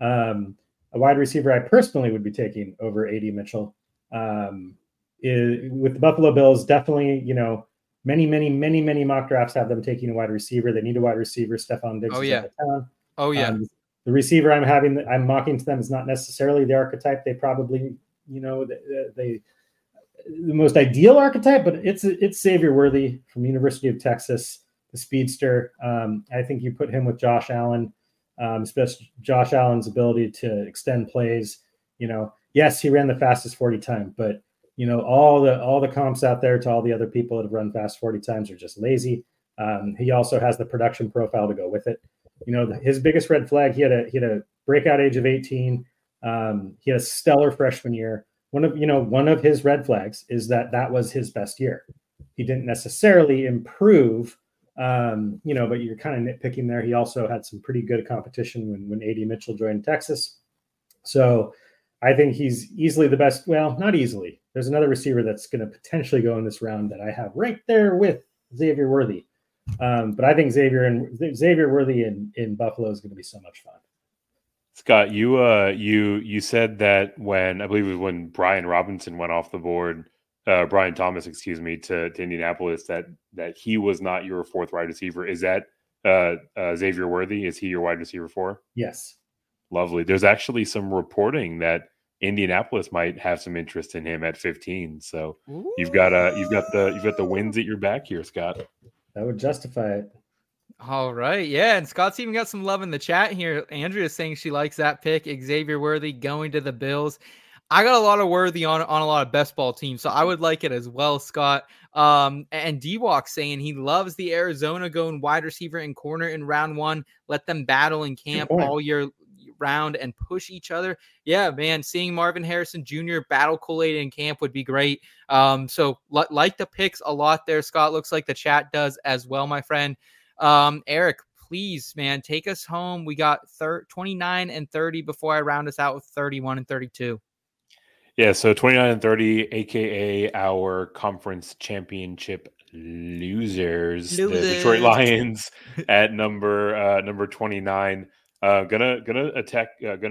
A wide receiver I personally would be taking over A.D. Mitchell with the Buffalo Bills. Definitely, many mock drafts have them taking a wide receiver. They need a wide receiver. Stephon Diggs is out of town. The receiver I'm mocking to them is not necessarily the archetype they probably the most ideal archetype, but it's Xavier Worthy from University of Texas, the speedster. I think you put him with Josh Allen, especially Josh Allen's ability to extend plays. Yes, he ran the fastest 40 time, but all the comps out there to all the other people that have run fast 40 times are just lazy. He also has the production profile to go with it. His biggest red flag, he had a breakout age of 18. He had a stellar freshman year. One of his red flags is that was his best year. He didn't necessarily improve, but you're kind of nitpicking there. He also had some pretty good competition when AD Mitchell joined Texas. So I think he's easily the best. Well, not easily. There's another receiver that's going to potentially go in this round that I have right there with Xavier Worthy. But I think Xavier Worthy in Buffalo is going to be so much fun. Scott, you said that when Brian Robinson went off the board, Brian Thomas, to Indianapolis, that he was not your fourth wide receiver. Is that Xavier Worthy? Is he your wide receiver 4? Yes. Lovely. There's actually some reporting that Indianapolis might have some interest in him at 15. So you've got the wins at your back here, Scott. That would justify it. All right. Yeah. And Scott's even got some love in the chat here. Andrea's saying she likes that pick. Xavier Worthy going to the Bills. I got a lot of Worthy on a lot of best ball teams, so I would like it as well, Scott. And D-Walk saying he loves the Arizona going wide receiver and corner in round 1. Let them battle in camp all year round and push each other. Yeah, man, seeing Marvin Harrison Jr. battle Kool-Aid in camp would be great. So like the picks a lot there, Scott. Looks like the chat does as well, my friend. Eric, please, man, take us home. We got 29 and 30 before I round us out with 31 and 32. Yeah, so 29 and 30, aka our conference championship losers. The Detroit Lions at number 29. Gonna attack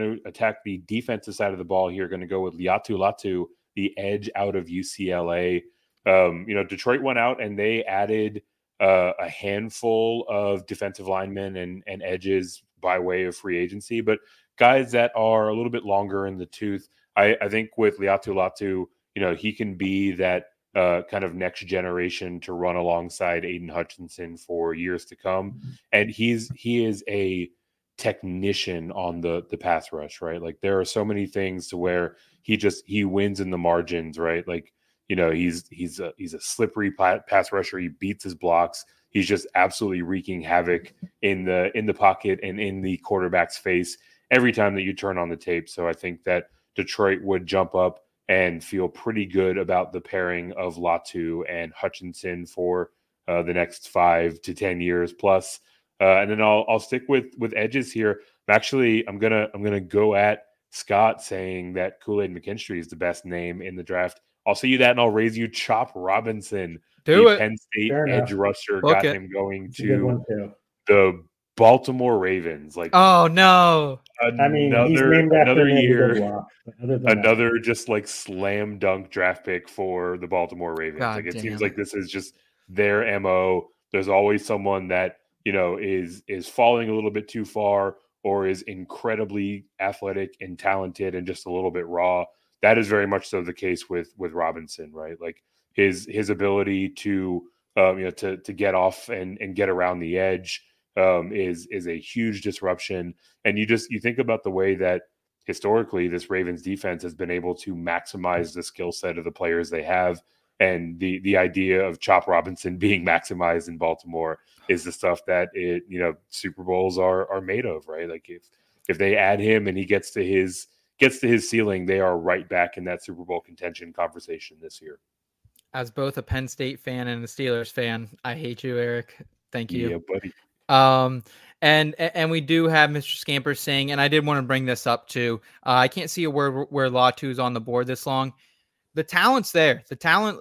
the defensive side of the ball here. Gonna go with Laiatu Latu, the edge out of UCLA. Detroit went out and they added a handful of defensive linemen and edges by way of free agency, but guys that are a little bit longer in the tooth. I think with Laiatu Latu, he can be that kind of next generation to run alongside Aiden Hutchinson for years to come. And he is a technician on the pass rush, right? Like there are so many things to where he wins in the margins, right? Like, he's a slippery pass rusher. He beats his blocks. He's just absolutely wreaking havoc in the pocket and in the quarterback's face every time that you turn on the tape. So I think that Detroit would jump up and feel pretty good about the pairing of Latu and Hutchinson for the next 5 to 10 years plus. And then I'll stick with edges here. I'm gonna go at Scott saying that Kool-Aid McKinstry is the best name in the draft. I'll say you that, and I'll raise you Chop Robinson, Penn State edge rusher. Got him going to the Baltimore Ravens. Like, oh no! Another year, another just like slam dunk draft pick for the Baltimore Ravens. Seems like this is just their MO. There's always someone that is falling a little bit too far or is incredibly athletic and talented and just a little bit raw. That is very much so the case with Robinson, right? Like his ability to get off and get around the edge is a huge disruption. And you think about the way that historically this Ravens defense has been able to maximize the skill set of the players they have. And the idea of Chop Robinson being maximized in Baltimore is the stuff that Super Bowls are made of, right? Like if they add him and he gets to his ceiling, they are right back in that Super Bowl contention conversation this year. As both a Penn State fan and a Steelers fan, I hate you, Eric. Thank you. Yeah, buddy. And we do have Mr. Scamper saying, and I did want to bring this up too. I can't see a word where Latu is on the board this long. The talent's there. The talent,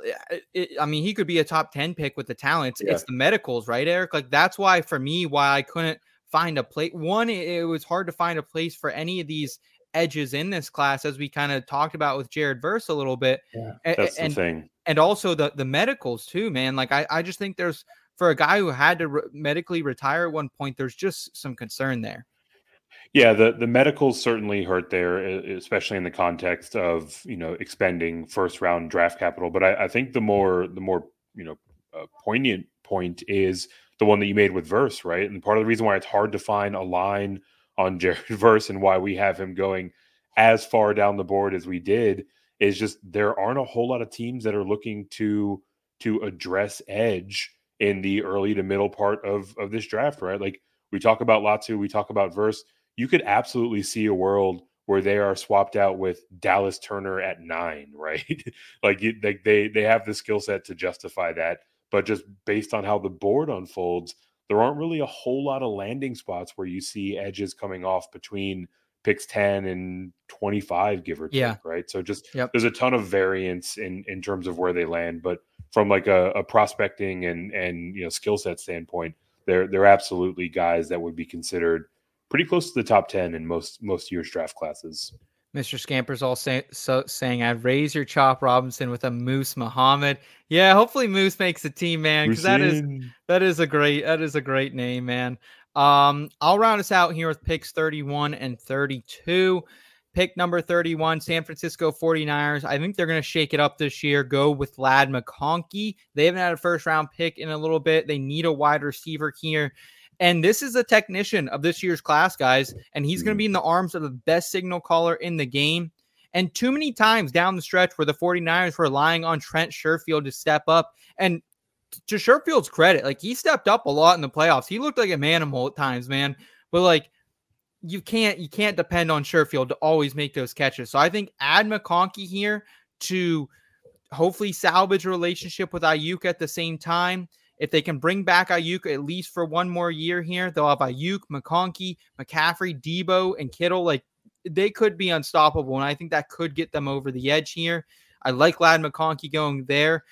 he could be a top 10 pick with the talent. It's the medicals, right, Eric? Like that's why for me, why I couldn't find a place. One, it was hard to find a place for any of these edges in this class, as we kind of talked about with Jared Verse a little bit. Yeah, that's the thing. And also the medicals too, man. Like I just think for a guy who had to medically retire at one point, there's just some concern there. Yeah, the medicals certainly hurt there, especially in the context of expending first round draft capital. But I think the more poignant point is the one that you made with Verse, right? And part of the reason why it's hard to find a line on Jared Verse and why we have him going as far down the board as we did is just there aren't a whole lot of teams that are looking to address edge in the early to middle part of this draft, right? Like we talk about Latu, we talk about Verse. You could absolutely see a world where they are swapped out with Dallas Turner at 9, right? they have the skill set to justify that, but just based on how the board unfolds, there aren't really a whole lot of landing spots where you see edges coming off between picks 10 and 25, give or take, right? So just there's a ton of variance in terms of where they land, but from like a prospecting and skill set standpoint, they're absolutely guys that would be considered pretty close to the top 10 in most years' draft classes. Mr. Scamper's all saying, I'd raise your Chop Robinson with a Moose Muhammad. Yeah, hopefully Moose makes a team, man, because that is a great name, man. I'll round us out here with picks 31 and 32. Pick number 31, San Francisco 49ers. I think they're going to shake it up this year. Go with Ladd McConkey. They haven't had a first-round pick in a little bit. They need a wide receiver here. And this is a technician of this year's class, guys. And he's going to be in the arms of the best signal caller in the game. And too many times down the stretch where the 49ers were relying on Trent Sherfield to step up. And to Sherfield's credit, like he stepped up a lot in the playoffs. He looked like a manimal at times, man. But like you can't depend on Sherfield to always make those catches. So I think add McConkey here to hopefully salvage a relationship with Ayuk at the same time. If they can bring back Ayuk at least for one more year here, they'll have Ayuk, McConkey, McCaffrey, Debo, and Kittle. Like they could be unstoppable, and I think that could get them over the edge here. I like Ladd McConkey going there.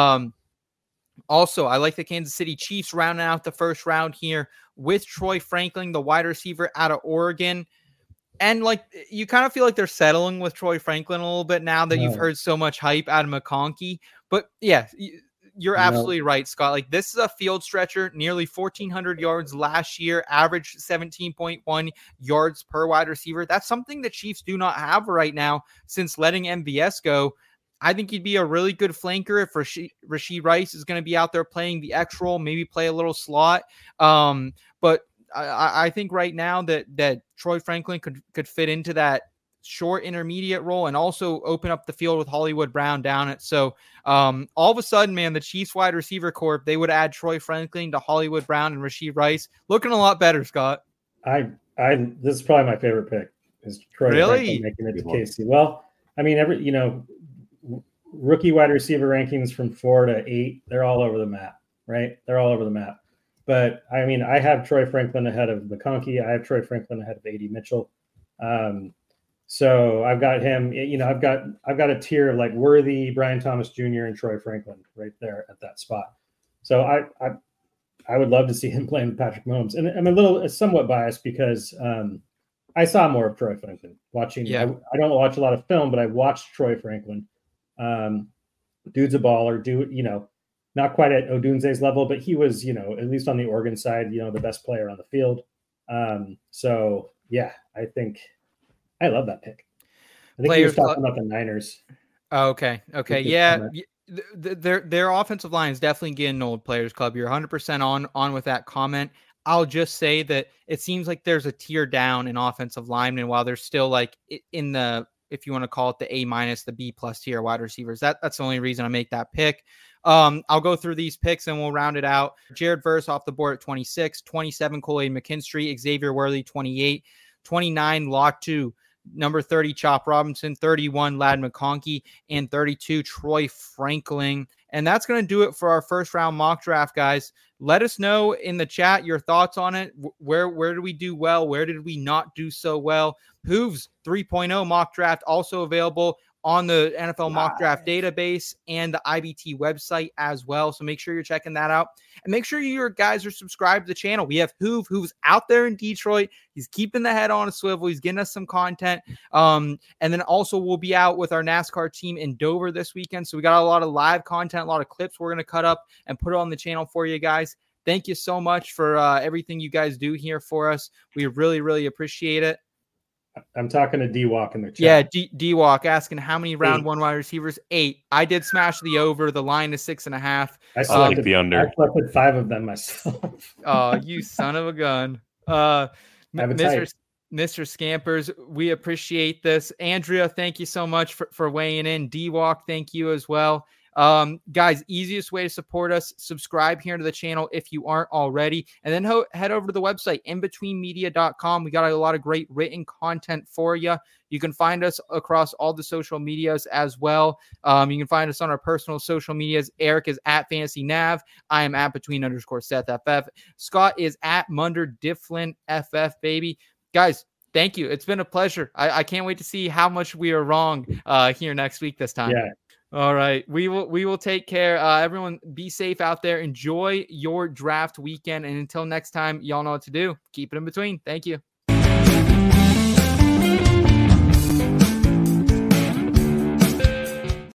Also, I like the Kansas City Chiefs rounding out the first round here with Troy Franklin, the wide receiver out of Oregon. And like you kind of feel like they're settling with Troy Franklin a little bit now that you've heard so much hype out of McConkey. But yeah, you're absolutely right, Scott. Like this is a field stretcher, nearly 1,400 yards last year, average 17.1 yards per wide receiver. That's something the Chiefs do not have right now since letting MVS go. I think he'd be a really good flanker if Rashee Rice is going to be out there playing the X role, maybe play a little slot. But I think right now that Troy Franklin could fit into that short intermediate role and also open up the field with Hollywood Brown down it. So all of a sudden, man, the Chiefs wide receiver corps, they would add Troy Franklin to Hollywood Brown and Rashee Rice. Looking a lot better, Scott. This is probably my favorite pick is Troy Franklin making it to KC. Well, I mean, rookie wide receiver rankings from 4 to 8, they're all over the map, right? They're all over the map. But I mean, I have Troy Franklin ahead of McConkey. I have Troy Franklin ahead of A.D. Mitchell. So I've got him, I've got a tier of like Worthy, Brian Thomas Jr., and Troy Franklin right there at that spot. So I would love to see him playing with Patrick Mahomes. And I'm somewhat biased because I saw more of Troy Franklin watching. Yeah. I don't watch a lot of film, but I watched Troy Franklin. Dude's a baller, not quite at Odunze's level, but he was, at least on the Oregon side, the best player on the field. So yeah, I love that pick. I think he was talking about the Niners. Okay. Yeah. Their offensive line is definitely getting old, Players Club. You're 100% on with that comment. I'll just say that it seems like there's a tier down in offensive linemen while they're still like in the, if you want to call it the A-, the B+ tier wide receivers. That's the only reason I make that pick. I'll go through these picks and we'll round it out. Jared Verse off the board at 26, 27, Kool-Aid McKinstry, Xavier Worthy, 28, 29, Latu, number 30, Chop Robinson, 31, Ladd McConkey, and 32, Troy Franklin. And that's going to do it for our first round mock draft, guys. Let us know in the chat your thoughts on it. Where did we do well? Where did we not do so well? Hooves 3.0 mock draft also available on the NFL mock draft database and the IBT website as well. So make sure you're checking that out and make sure your guys are subscribed to the channel. We have who's out there in Detroit. He's keeping the head on a swivel. He's getting us some content. And then also we'll be out with our NASCAR team in Dover this weekend. So we got a lot of live content, a lot of clips we're going to cut up and put it on the channel for you guys. thank you so much for everything you guys do here for us. We really, really appreciate it. I'm talking to D-Walk in the chat. Yeah, D-Walk asking how many round 1 wide receivers? 8. I did smash the over. The line is 6.5. I selected the under. I selected 5 of them myself. Oh, you son of a gun. Mr. Scampers, we appreciate this. Andrea, thank you so much for weighing in. D-Walk, thank you as well. Guys, easiest way to support us, subscribe here to the channel if you aren't already, and then head over to the website, inbetweenmedia.com. We got a lot of great written content for you. You can find us across all the social medias as well. You can find us on our personal social medias. Eric is at Fantasy Nav. I am at between_Seth FF. Scott is at Munder Difflin FF, baby. Guys, thank you. It's been a pleasure. I can't wait to see how much we are wrong here next week this time. Yeah. All right. We will take care. Everyone be safe out there. Enjoy your draft weekend. And until next time, y'all know what to do. Keep it in between. Thank you.